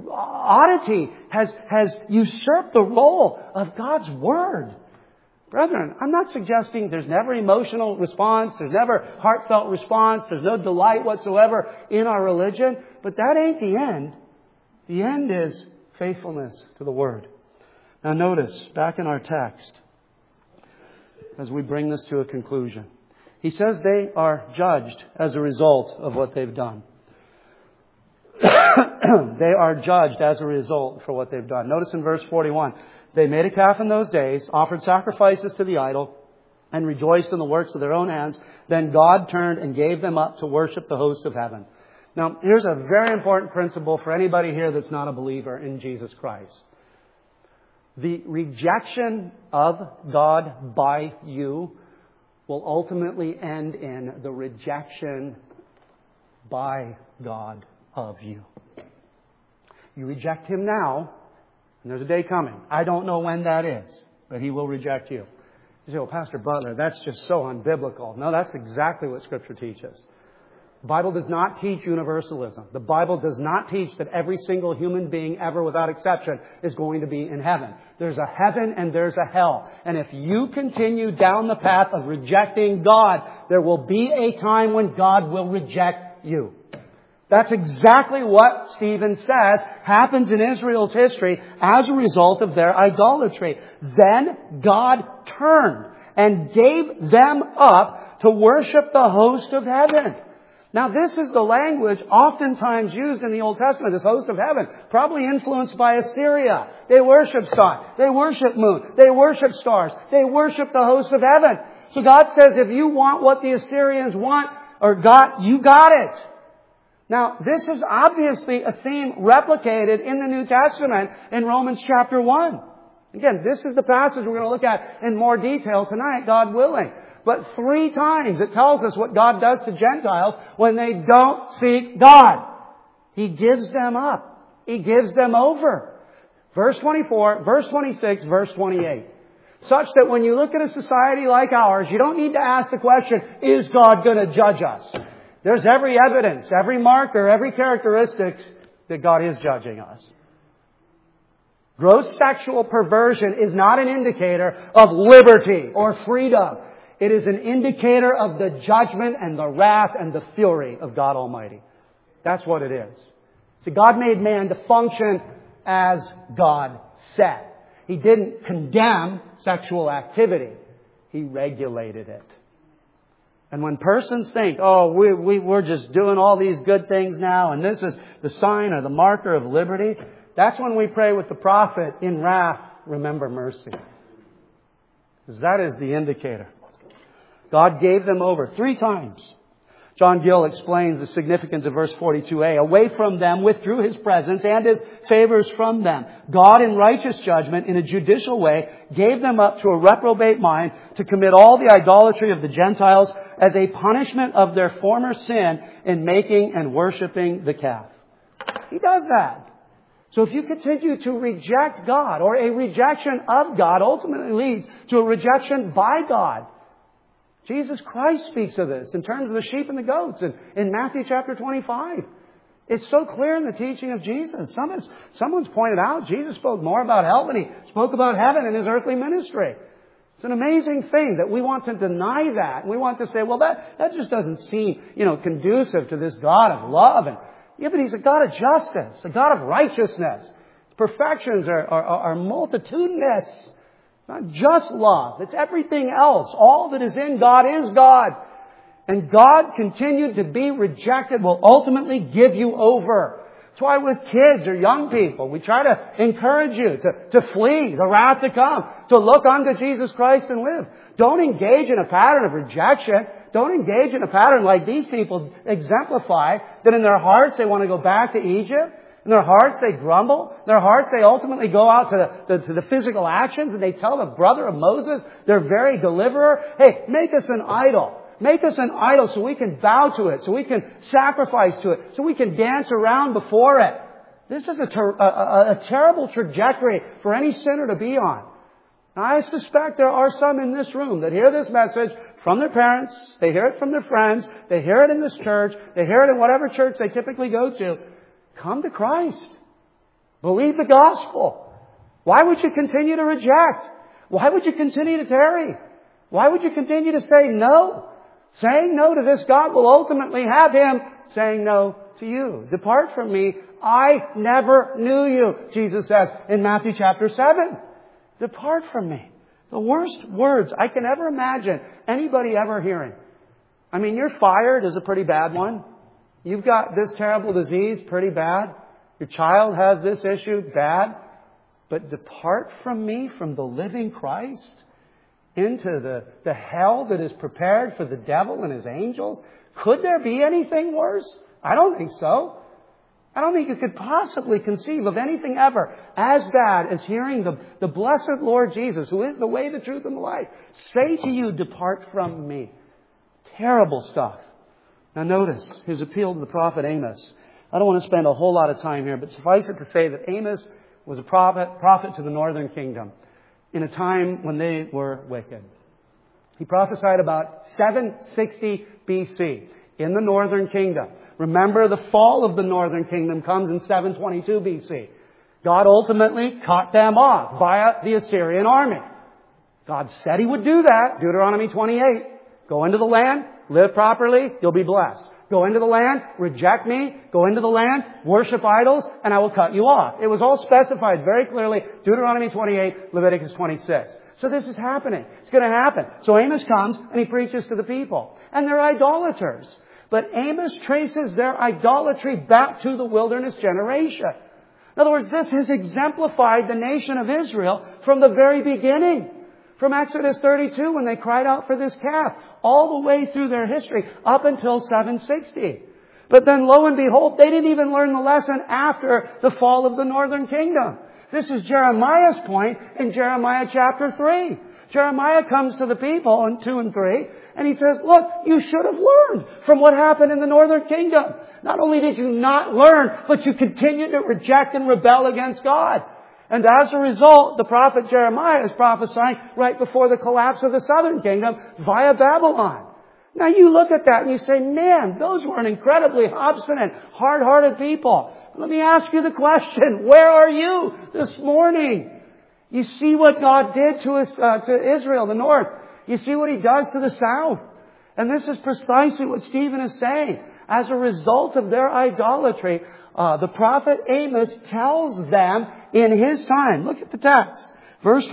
Speaker 1: oddity has usurped the role of God's Word. Brethren, I'm not suggesting there's never emotional response, there's never heartfelt response, there's no delight whatsoever in our religion, but that ain't the end. The end is faithfulness to the Word. Now notice, back in our text, as we bring this to a conclusion, he says they are judged as a result of what they've done. They are judged as a result for what they've done. Notice in verse 41, they made a calf in those days, offered sacrifices to the idol, and rejoiced in the works of their own hands. Then God turned and gave them up to worship the host of heaven. Now, here's a very important principle for anybody here that's not a believer in Jesus Christ. The rejection of God by you will ultimately end in the rejection by God of you. You reject Him now, and there's a day coming. I don't know when that is, but He will reject you. You say, well, Pastor Butler, that's just so unbiblical. No, that's exactly what Scripture teaches. The Bible does not teach universalism. The Bible does not teach that every single human being ever, without exception, is going to be in heaven. There's a heaven and there's a hell. And if you continue down the path of rejecting God, there will be a time when God will reject you. That's exactly what Stephen says happens in Israel's history as a result of their idolatry. Then God turned and gave them up to worship the host of heaven. Now, this is the language oftentimes used in the Old Testament, this host of heaven, probably influenced by Assyria. They worship sun. They worship moon. They worship stars. They worship the host of heaven. So God says, if you want what the Assyrians want or got, you got it. Now, this is obviously a theme replicated in the New Testament in Romans chapter 1. Again, this is the passage we're going to look at in more detail tonight, God willing. But 3 times it tells us what God does to Gentiles when they don't seek God. He gives them up. He gives them over. Verse 24, verse 26, verse 28. Such that when you look at a society like ours, you don't need to ask the question, is God going to judge us? There's every evidence, every marker, every characteristic that God is judging us. Gross sexual perversion is not an indicator of liberty or freedom. It is an indicator of the judgment and the wrath and the fury of God Almighty. That's what it is. So God made man to function as God said. He didn't condemn sexual activity. He regulated it. And when persons think, oh, we're just doing all these good things now, and this is the sign or the marker of liberty, that's when we pray with the prophet, in wrath, remember mercy. Because that is the indicator. God gave them over 3 times. John Gill explains the significance of verse 42a. Away from them, withdrew His presence and His favors from them. God, in righteous judgment, in a judicial way, gave them up to a reprobate mind to commit all the idolatry of the Gentiles as a punishment of their former sin in making and worshiping the calf. He does that. So if you continue to reject God, or a rejection of God ultimately leads to a rejection by God. Jesus Christ speaks of this in terms of the sheep and the goats in Matthew chapter 25. It's so clear in the teaching of Jesus. Someone's pointed out Jesus spoke more about hell than He spoke about heaven in His earthly ministry. It's an amazing thing that we want to deny that. And we want to say, well, that just doesn't seem, conducive to this God of love. And yeah, but He's a God of justice, a God of righteousness. His perfections are multitudinous. It's not just love. It's everything else. All that is in God is God. And God, continued to be rejected, will ultimately give you over. That's why with kids or young people, we try to encourage you to flee the wrath to come, to look unto Jesus Christ and live. Don't engage in a pattern of rejection. Don't engage in a pattern like these people exemplify, that in their hearts they want to go back to Egypt. In their hearts they grumble. In their hearts they ultimately go out to the physical actions, and they tell the brother of Moses, their very deliverer, hey, make us an idol. Make us an idol so we can bow to it, so we can sacrifice to it, so we can dance around before it. This is a terrible trajectory for any sinner to be on. Now, I suspect there are some in this room that hear this message from their parents, they hear it from their friends, they hear it in this church, they hear it in whatever church they typically go to. Come to Christ. Believe the gospel. Why would you continue to reject? Why would you continue to tarry? Why would you continue to say no? Saying no to this God will ultimately have Him saying no to you. Depart from me. I never knew you, Jesus says in Matthew chapter 7. Depart from me. The worst words I can ever imagine anybody ever hearing. I mean, you're fired is a pretty bad one. You've got this terrible disease, pretty bad. Your child has this issue, bad. But depart from me, from the living Christ, into the hell that is prepared for the devil and his angels. Could there be anything worse? I don't think so. I don't think you could possibly conceive of anything ever as bad as hearing the blessed Lord Jesus, who is the way, the truth, and the life, say to you, depart from me. Terrible stuff. Now notice His appeal to the prophet Amos. I don't want to spend a whole lot of time here, but suffice it to say that Amos was a prophet to the northern kingdom in a time when they were wicked. He prophesied about 760 BC in the northern kingdom. Remember, the fall of the northern kingdom comes in 722 BC. God ultimately cut them off via the Assyrian army. God said He would do that. Deuteronomy 28. Go into the land, live properly, you'll be blessed. Go into the land, reject me, go into the land, worship idols, and I will cut you off. It was all specified very clearly. Deuteronomy 28, Leviticus 26. So this is happening. It's going to happen. So Amos comes and he preaches to the people. And they're idolaters. But Amos traces their idolatry back to the wilderness generation. In other words, this has exemplified the nation of Israel from the very beginning. From Exodus 32, when they cried out for this calf, all the way through their history, up until 760. But then, lo and behold, they didn't even learn the lesson after the fall of the northern kingdom. This is Jeremiah's point in Jeremiah chapter 3. Jeremiah comes to the people in 2 and 3, and he says, look, you should have learned from what happened in the northern kingdom. Not only did you not learn, but you continued to reject and rebel against God. And as a result, the prophet Jeremiah is prophesying right before the collapse of the southern kingdom via Babylon. Now you look at that and you say, man, those were an incredibly obstinate, hard-hearted people. Let me ask you the question, where are you this morning? You see what God did to Israel, the north. You see what He does to the south. And this is precisely what Stephen is saying. As a result of their idolatry, The prophet Amos tells them in his time. Look at the text. Verse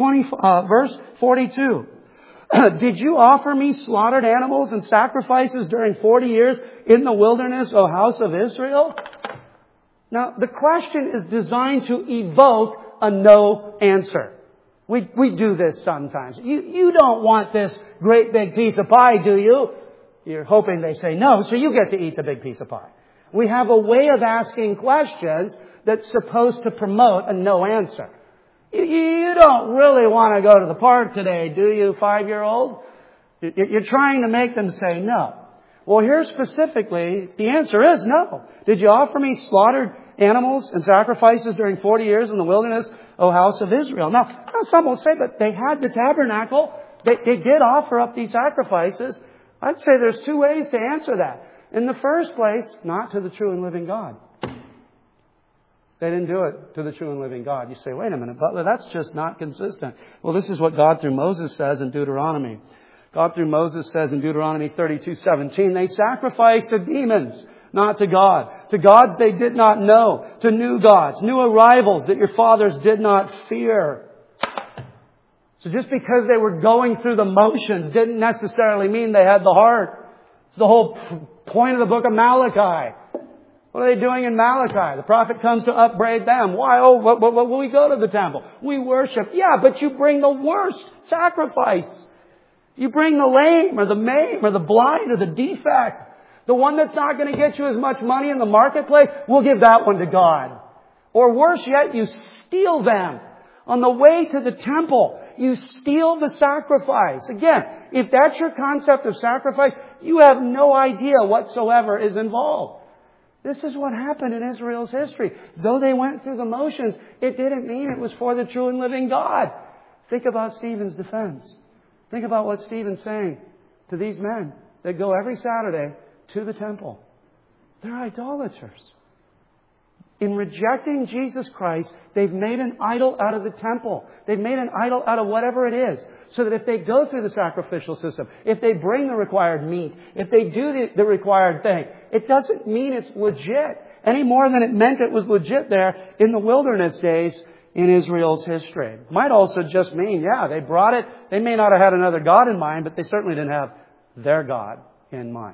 Speaker 1: 42. Did you offer me slaughtered animals and sacrifices during 40 years in the wilderness, O house of Israel? Now, the question is designed to evoke a no answer. We do this sometimes. You don't want this great big piece of pie, do you? You're hoping they say no, so you get to eat the big piece of pie. We have a way of asking questions that's supposed to promote a no answer. You don't really want to go to the park today, do you, 5-year-old? You're trying to make them say no. Well, here specifically, the answer is no. Did you offer me slaughtered animals and sacrifices during 40 years in the wilderness, O house of Israel? Now some will say, but they had the tabernacle. They did offer up these sacrifices. I'd say there's two ways to answer that. In the first place, not to the true and living God. They didn't do it to the true and living God. You say, wait a minute, Butler, that's just not consistent. Well, this is what God through Moses says in Deuteronomy. God through Moses says in Deuteronomy 32:17, they sacrificed to demons, not to God. To gods they did not know. To new gods, new arrivals that your fathers did not fear. So just because they were going through the motions didn't necessarily mean they had the heart. It's the whole point of the book of Malachi. What are they doing in Malachi? The prophet comes to upbraid them. Why? Well, we go to the temple. We worship. Yeah, but you bring the worst sacrifice. You bring the lame or the maimed or the blind or the defect. The one that's not going to get you as much money in the marketplace, we'll give that one to God. Or worse yet, you steal them. On the way to the temple, you steal the sacrifice. Again, if that's your concept of sacrifice, you have no idea whatsoever is involved. This is what happened in Israel's history. Though they went through the motions, it didn't mean it was for the true and living God. Think about Stephen's defense. Think about what Stephen's saying to these men that go every Saturday to the temple. They're idolaters. In rejecting Jesus Christ, they've made an idol out of the temple. They've made an idol out of whatever it is. So that if they go through the sacrificial system, if they bring the required meat, if they do the required thing, it doesn't mean it's legit any more than it meant it was legit there in the wilderness days in Israel's history. It might also just mean, yeah, they brought it. They may not have had another God in mind, but they certainly didn't have their God in mind.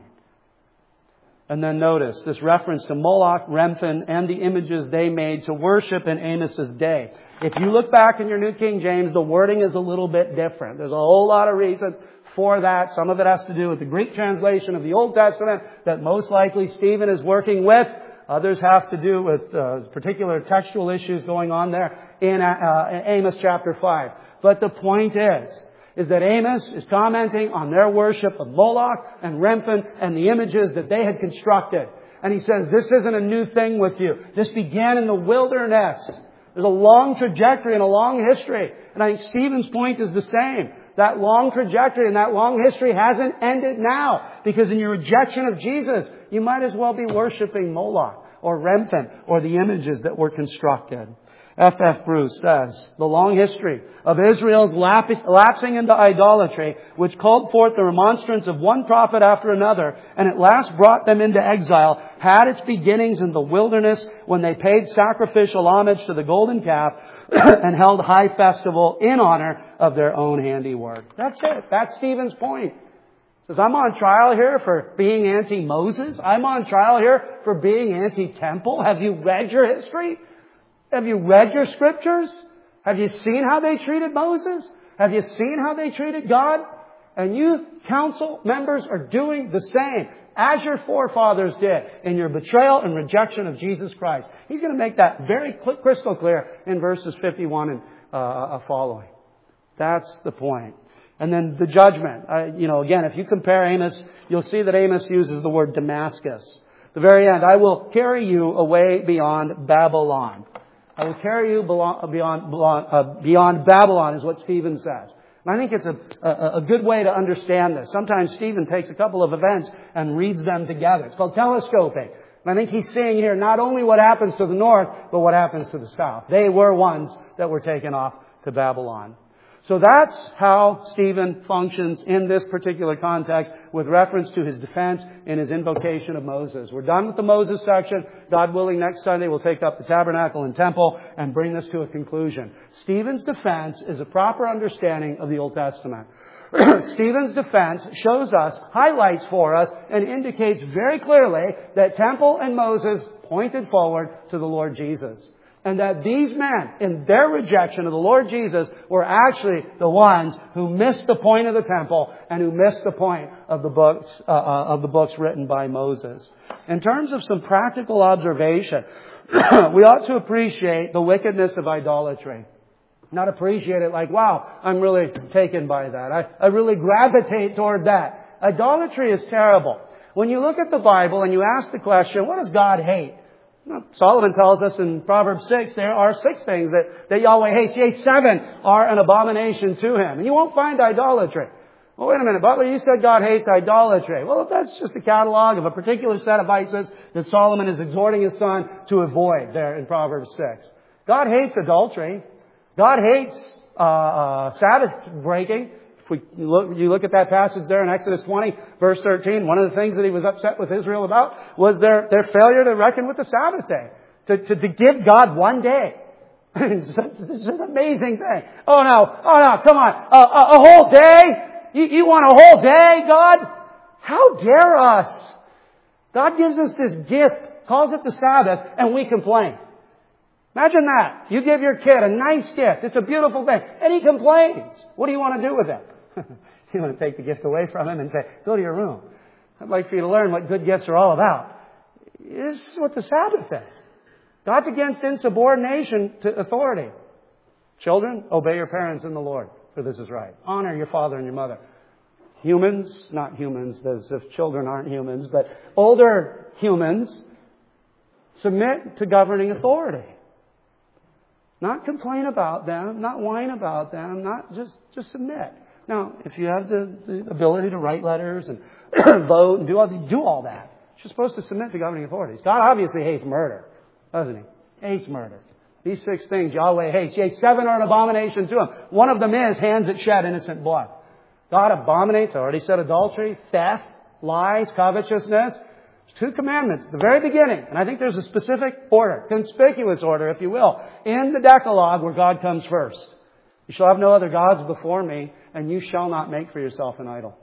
Speaker 1: And then notice this reference to Moloch, Remphan, and the images they made to worship in Amos's day. If you look back in your New King James, the wording is a little bit different. There's a whole lot of reasons for that. Some of it has to do with the Greek translation of the Old Testament that most likely Stephen is working with. Others have to do with particular textual issues going on there in Amos chapter 5. But the point is that Amos is commenting on their worship of Moloch and Remphan and the images that they had constructed. And he says, this isn't a new thing with you. This began in the wilderness. There's a long trajectory and a long history. And I think Stephen's point is the same. That long trajectory and that long history hasn't ended now. Because in your rejection of Jesus, you might as well be worshiping Moloch or Remphan or the images that were constructed. F.F. Bruce says, the long history of Israel's lapsing into idolatry, which called forth the remonstrance of one prophet after another, and at last brought them into exile, had its beginnings in the wilderness when they paid sacrificial homage to the golden calf and held high festival in honor of their own handiwork. That's it. That's Stephen's point. He says, I'm on trial here for being anti-Moses. I'm on trial here for being anti-temple. Have you read your history? Have you read your scriptures? Have you seen how they treated Moses? Have you seen how they treated God? And you council members are doing the same as your forefathers did in your betrayal and rejection of Jesus Christ. He's going to make that very crystal clear in verses 51 and following. That's the point. And then the judgment. Again, if you compare Amos, you'll see that Amos uses the word Damascus. The very end, I will carry you away beyond Babylon. I will carry you beyond Babylon is what Stephen says. And I think it's a good way to understand this. Sometimes Stephen takes a couple of events and reads them together. It's called telescoping. And I think he's seeing here not only what happens to the north, but what happens to the south. They were ones that were taken off to Babylon. So that's how Stephen functions in this particular context with reference to his defense in his invocation of Moses. We're done with the Moses section. God willing, next Sunday we'll take up the tabernacle and temple and bring this to a conclusion. Stephen's defense is a proper understanding of the Old Testament. Stephen's defense shows us, highlights for us, and indicates very clearly that temple and Moses pointed forward to the Lord Jesus. And that these men, in their rejection of the Lord Jesus, were actually the ones who missed the point of the temple and who missed the point of the books written by Moses. In terms of some practical observation, we ought to appreciate the wickedness of idolatry. Not appreciate it like, wow, I'm really taken by that. I really gravitate toward that. Idolatry is terrible. When you look at the Bible and you ask the question, what does God hate? Solomon tells us in Proverbs 6, there are 6 things that Yahweh hates. Yea, 7 are an abomination to Him. And you won't find idolatry. Well, wait a minute, Butler, you said God hates idolatry. Well, if that's just a catalog of a particular set of vices that Solomon is exhorting his son to avoid there in Proverbs 6. God hates adultery. God hates Sabbath breaking. If you look at that passage there in Exodus 20, verse 13, one of the things that He was upset with Israel about was their failure to reckon with the Sabbath day. To give God one day. It's an amazing thing. Oh no, come on. A whole day? You want a whole day, God? How dare us? God gives us this gift, calls it the Sabbath, and we complain. Imagine that. You give your kid a nice gift. It's a beautiful thing. And he complains. What do you want to do with it? You want to take the gift away from him and say, go to your room. I'd like for you to learn what good gifts are all about. This is what the Sabbath is. God's against insubordination to authority. Children, obey your parents in the Lord, for this is right. Honor your father and your mother. Humans, not humans, as if children aren't humans, but older humans, submit to governing authority. Not complain about them, not whine about them, not just submit. Now, if you have the ability to write letters and vote and do all that, you're supposed to submit to governing authorities. God obviously hates murder, doesn't He? Hates murder. These 6 things Yahweh hates. Yea, 7 are an abomination to Him. One of them is hands that shed innocent blood. God abominates, I already said, adultery, theft, lies, covetousness. 2 commandments at the very beginning. And I think there's a specific order, conspicuous order, if you will, in the Decalogue where God comes first. You shall have no other gods before me, and you shall not make for yourself an idol.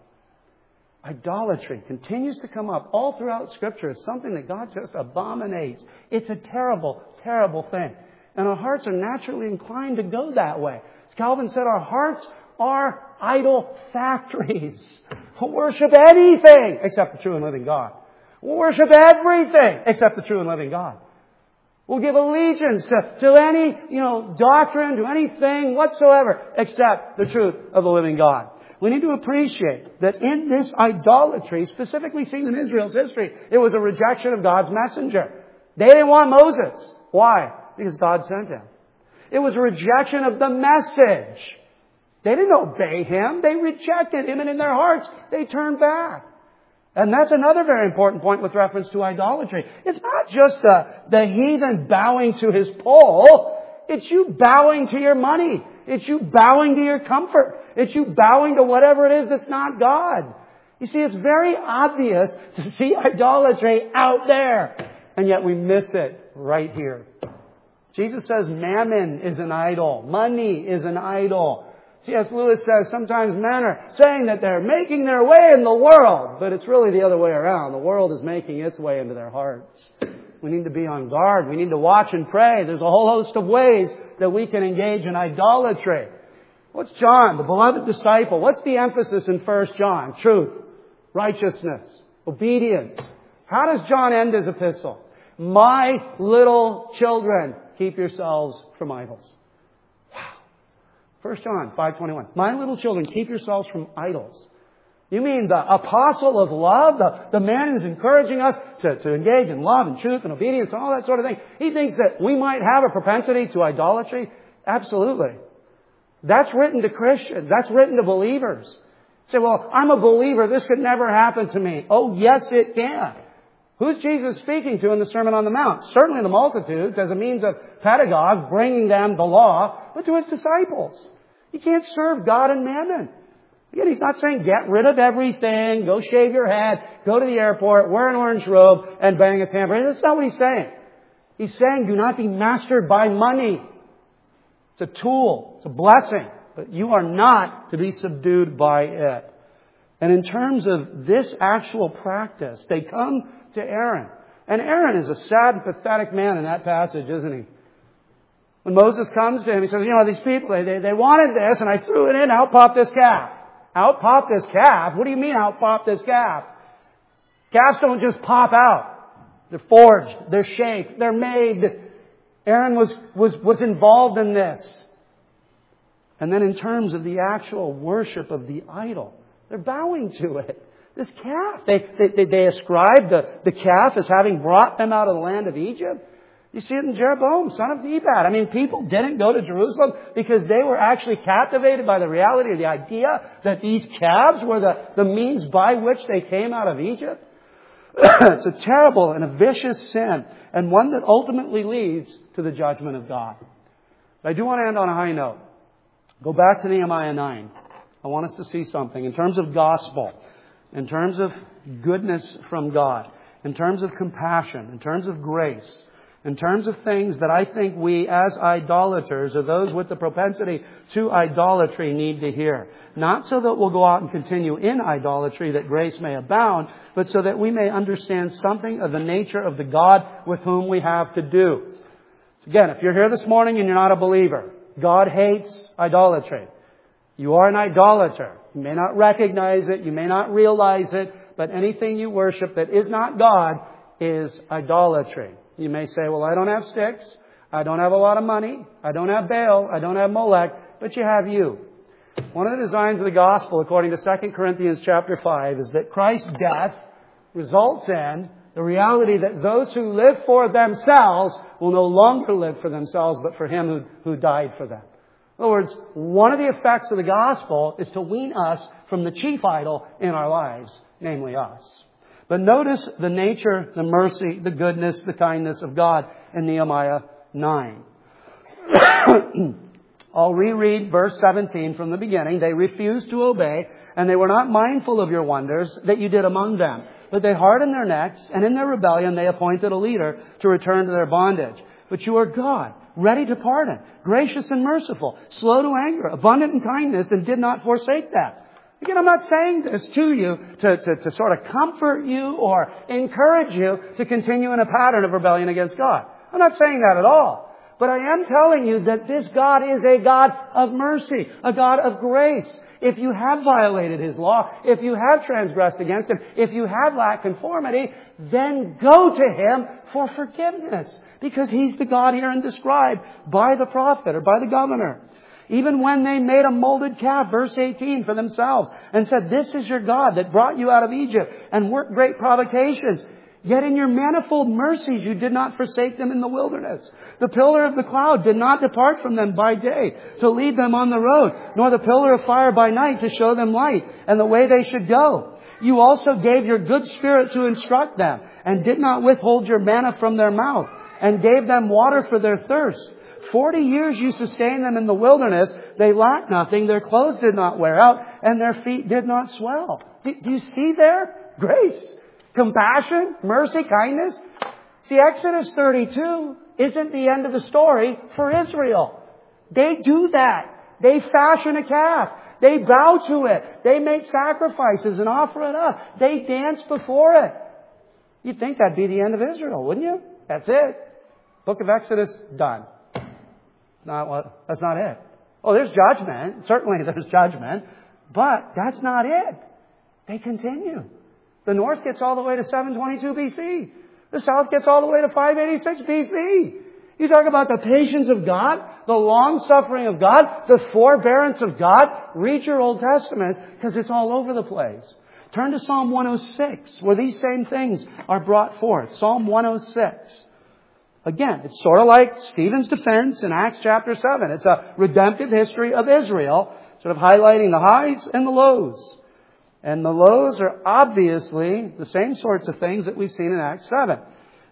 Speaker 1: Idolatry continues to come up all throughout Scripture. It's something that God just abominates. It's a terrible, terrible thing. And our hearts are naturally inclined to go that way. As Calvin said, our hearts are idol factories. We'll worship anything except the true and living God. We'll worship everything except the true and living God. We'll give allegiance to any, doctrine, to anything whatsoever except the truth of the living God. We need to appreciate that in this idolatry, specifically seen in Israel's history, it was a rejection of God's messenger. They didn't want Moses. Why? Because God sent him. It was a rejection of the message. They didn't obey Him. They rejected Him, and in their hearts, they turned back. And that's another very important point with reference to idolatry. It's not just the heathen bowing to his pole. It's you bowing to your money. It's you bowing to your comfort. It's you bowing to whatever it is that's not God. You see, it's very obvious to see idolatry out there. And yet we miss it right here. Jesus says mammon is an idol. Money is an idol. C.S. Lewis says sometimes men are saying that they're making their way in the world, but it's really the other way around. The world is making its way into their hearts. We need to be on guard. We need to watch and pray. There's a whole host of ways that we can engage in idolatry. What's John, the beloved disciple? What's the emphasis in 1 John? Truth, righteousness, obedience. How does John end his epistle? My little children, keep yourselves from idols. 1 John 5:21. My little children, keep yourselves from idols. You mean the apostle of love, the man who's encouraging us to engage in love and truth and obedience and all that sort of thing. He thinks that we might have a propensity to idolatry? Absolutely. That's written to Christians. That's written to believers. You say, well, I'm a believer. This could never happen to me. Oh, yes, it can. Who's Jesus speaking to in the Sermon on the Mount? Certainly the multitudes as a means of pedagogue, bringing them the law, but to His disciples. You can't serve God and mammon. Again, He's not saying get rid of everything, go shave your head, go to the airport, wear an orange robe, and bang a tambourine. That's not what He's saying. He's saying do not be mastered by money. It's a tool. It's a blessing. But you are not to be subdued by it. And in terms of this actual practice, they come to Aaron. And Aaron is a sad and pathetic man in that passage, isn't he? When Moses comes to him, he says, these people, they wanted this, and I threw it in, out popped this calf. Out popped this calf? What do you mean out popped this calf? Calves don't just pop out. They're forged. They're shaped. They're made. Aaron was involved in this. And then in terms of the actual worship of the idol, they're bowing to it. This calf. They ascribe the calf as having brought them out of the land of Egypt. You see it in Jeroboam, son of Nebat. People didn't go to Jerusalem because they were actually captivated by the reality of the idea that these calves were the means by which they came out of Egypt. It's a terrible and a vicious sin, and one that ultimately leads to the judgment of God. But I do want to end on a high note. Go back to Nehemiah 9. I want us to see something in terms of gospel, in terms of goodness from God, in terms of compassion, in terms of grace, in terms of things that I think we as idolaters or those with the propensity to idolatry need to hear. Not so that we'll go out and continue in idolatry that grace may abound, but so that we may understand something of the nature of the God with whom we have to do. So again, if you're here this morning and you're not a believer, God hates idolatry. You are an idolater. You may not recognize it, you may not realize it, but anything you worship that is not God is idolatry. You may say, well, I don't have sticks. I don't have a lot of money. I don't have Baal. I don't have Molech. But you have you. One of the designs of the gospel, according to 2 Corinthians chapter 5, is that Christ's death results in the reality that those who live for themselves will no longer live for themselves, but for Him who died for them. In other words, one of the effects of the gospel is to wean us from the chief idol in our lives, namely us. But notice the nature, the mercy, the goodness, the kindness of God in Nehemiah 9. I'll reread verse 17 from the beginning. They refused to obey, and they were not mindful of your wonders that you did among them. But they hardened their necks, and in their rebellion they appointed a leader to return to their bondage. But you are God, ready to pardon, gracious and merciful, slow to anger, abundant in kindness, and did not forsake them. Again, I'm not saying this to you to sort of comfort you or encourage you to continue in a pattern of rebellion against God. I'm not saying that at all. But I am telling you that this God is a God of mercy, a God of grace. If you have violated His law, if you have transgressed against Him, if you have lacked conformity, then go to Him for forgiveness. Because He's the God here and described by the prophet or by the governor. Even when they made a molded calf, verse 18, for themselves, and said, this is your God that brought you out of Egypt and worked great provocations. Yet in your manifold mercies you did not forsake them in the wilderness. The pillar of the cloud did not depart from them by day to lead them on the road, nor the pillar of fire by night to show them light and the way they should go. You also gave your good Spirit to instruct them, and did not withhold your manna from their mouth, and gave them water for their thirst. 40 years you sustained them in the wilderness. They lacked nothing. Their clothes did not wear out, and their feet did not swell. Do you see there? Grace, compassion, mercy, kindness. See, Exodus 32 isn't the end of the story for Israel. They do that. They fashion a calf. They bow to it. They make sacrifices and offer it up. They dance before it. You'd think that'd be the end of Israel, wouldn't you? That's it. Book of Exodus, done. That's not it. Oh, there's judgment. Certainly there's judgment. But that's not it. They continue. The north gets all the way to 722 BC. The south gets all the way to 586 BC. You talk about the patience of God, the long-suffering of God, the forbearance of God. Read your Old Testament because it's all over the place. Turn to Psalm 106 where these same things are brought forth. Psalm 106. Again, it's sort of like Stephen's defense in Acts chapter 7. It's a redemptive history of Israel, sort of highlighting the highs and the lows. And the lows are obviously the same sorts of things that we've seen in Acts 7.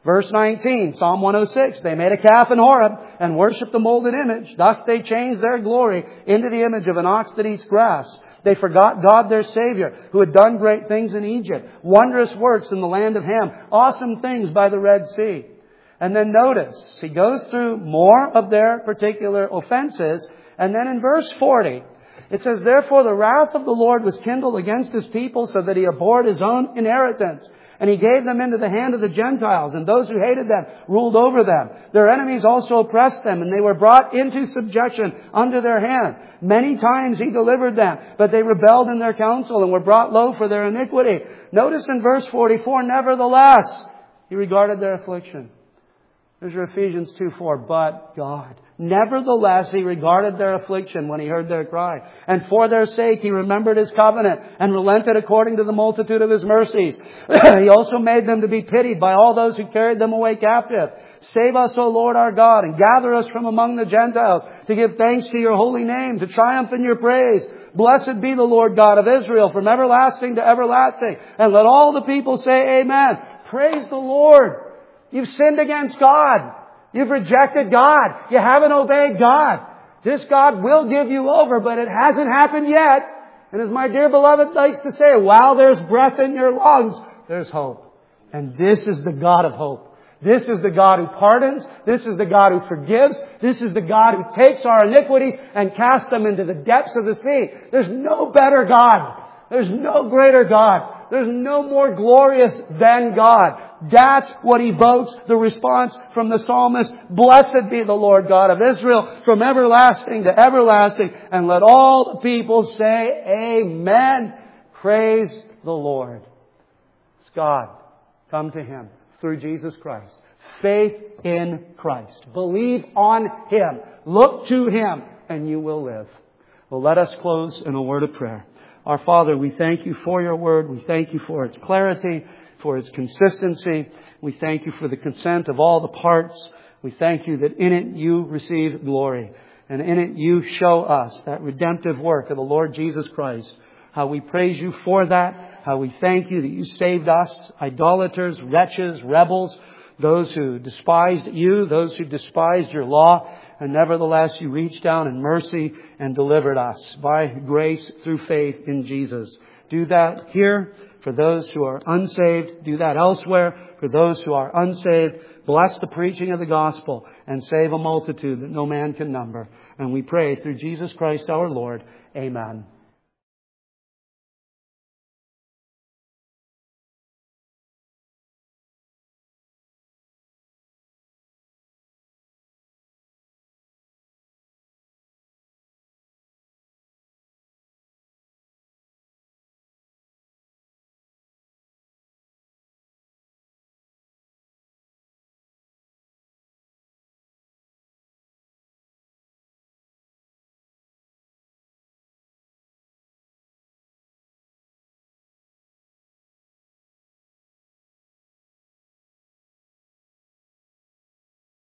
Speaker 1: Verse 19, Psalm 106, they made a calf in Horeb and worshipped the molded image. Thus they changed their glory into the image of an ox that eats grass. They forgot God their Savior, who had done great things in Egypt, wondrous works in the land of Ham, awesome things by the Red Sea. And then notice, he goes through more of their particular offenses. And then in verse 40, it says, therefore the wrath of the Lord was kindled against His people, so that He abhorred His own inheritance. And He gave them into the hand of the Gentiles, and those who hated them ruled over them. Their enemies also oppressed them, and they were brought into subjection under their hand. Many times He delivered them, but they rebelled in their counsel and were brought low for their iniquity. Notice in verse 44, nevertheless, He regarded their affliction. There's your Ephesians 2:4. But God. Nevertheless, He regarded their affliction when He heard their cry. And for their sake He remembered His covenant and relented according to the multitude of His mercies. He also made them to be pitied by all those who carried them away captive. Save us, O Lord our God, and gather us from among the Gentiles to give thanks to Your holy name, to triumph in Your praise. Blessed be the Lord God of Israel from everlasting to everlasting. And let all the people say amen. Praise the Lord. You've sinned against God. You've rejected God. You haven't obeyed God. This God will give you over, but it hasn't happened yet. And as my dear beloved likes to say, while there's breath in your lungs, there's hope. And this is the God of hope. This is the God who pardons. This is the God who forgives. This is the God who takes our iniquities and casts them into the depths of the sea. There's no better God. There's no greater God. There's no more glorious than God. That's what evokes the response from the psalmist. Blessed be the Lord God of Israel from everlasting to everlasting. And let all the people say amen. Praise the Lord. It's God. Come to Him through Jesus Christ. Faith in Christ. Believe on Him. Look to Him and you will live. Well, let us close in a word of prayer. Our Father, we thank You for Your Word. We thank You for its clarity, for its consistency. We thank You for the consent of all the parts. We thank You that in it You receive glory. And in it You show us that redemptive work of the Lord Jesus Christ. How we praise You for that. How we thank You that You saved us, idolaters, wretches, rebels, those who despised You, those who despised Your law. And nevertheless, You reached down in mercy and delivered us by grace through faith in Jesus. Do that here for those who are unsaved. Do that elsewhere for those who are unsaved. Bless the preaching of the gospel and save a multitude that no man can number. And we pray through Jesus Christ our Lord. Amen.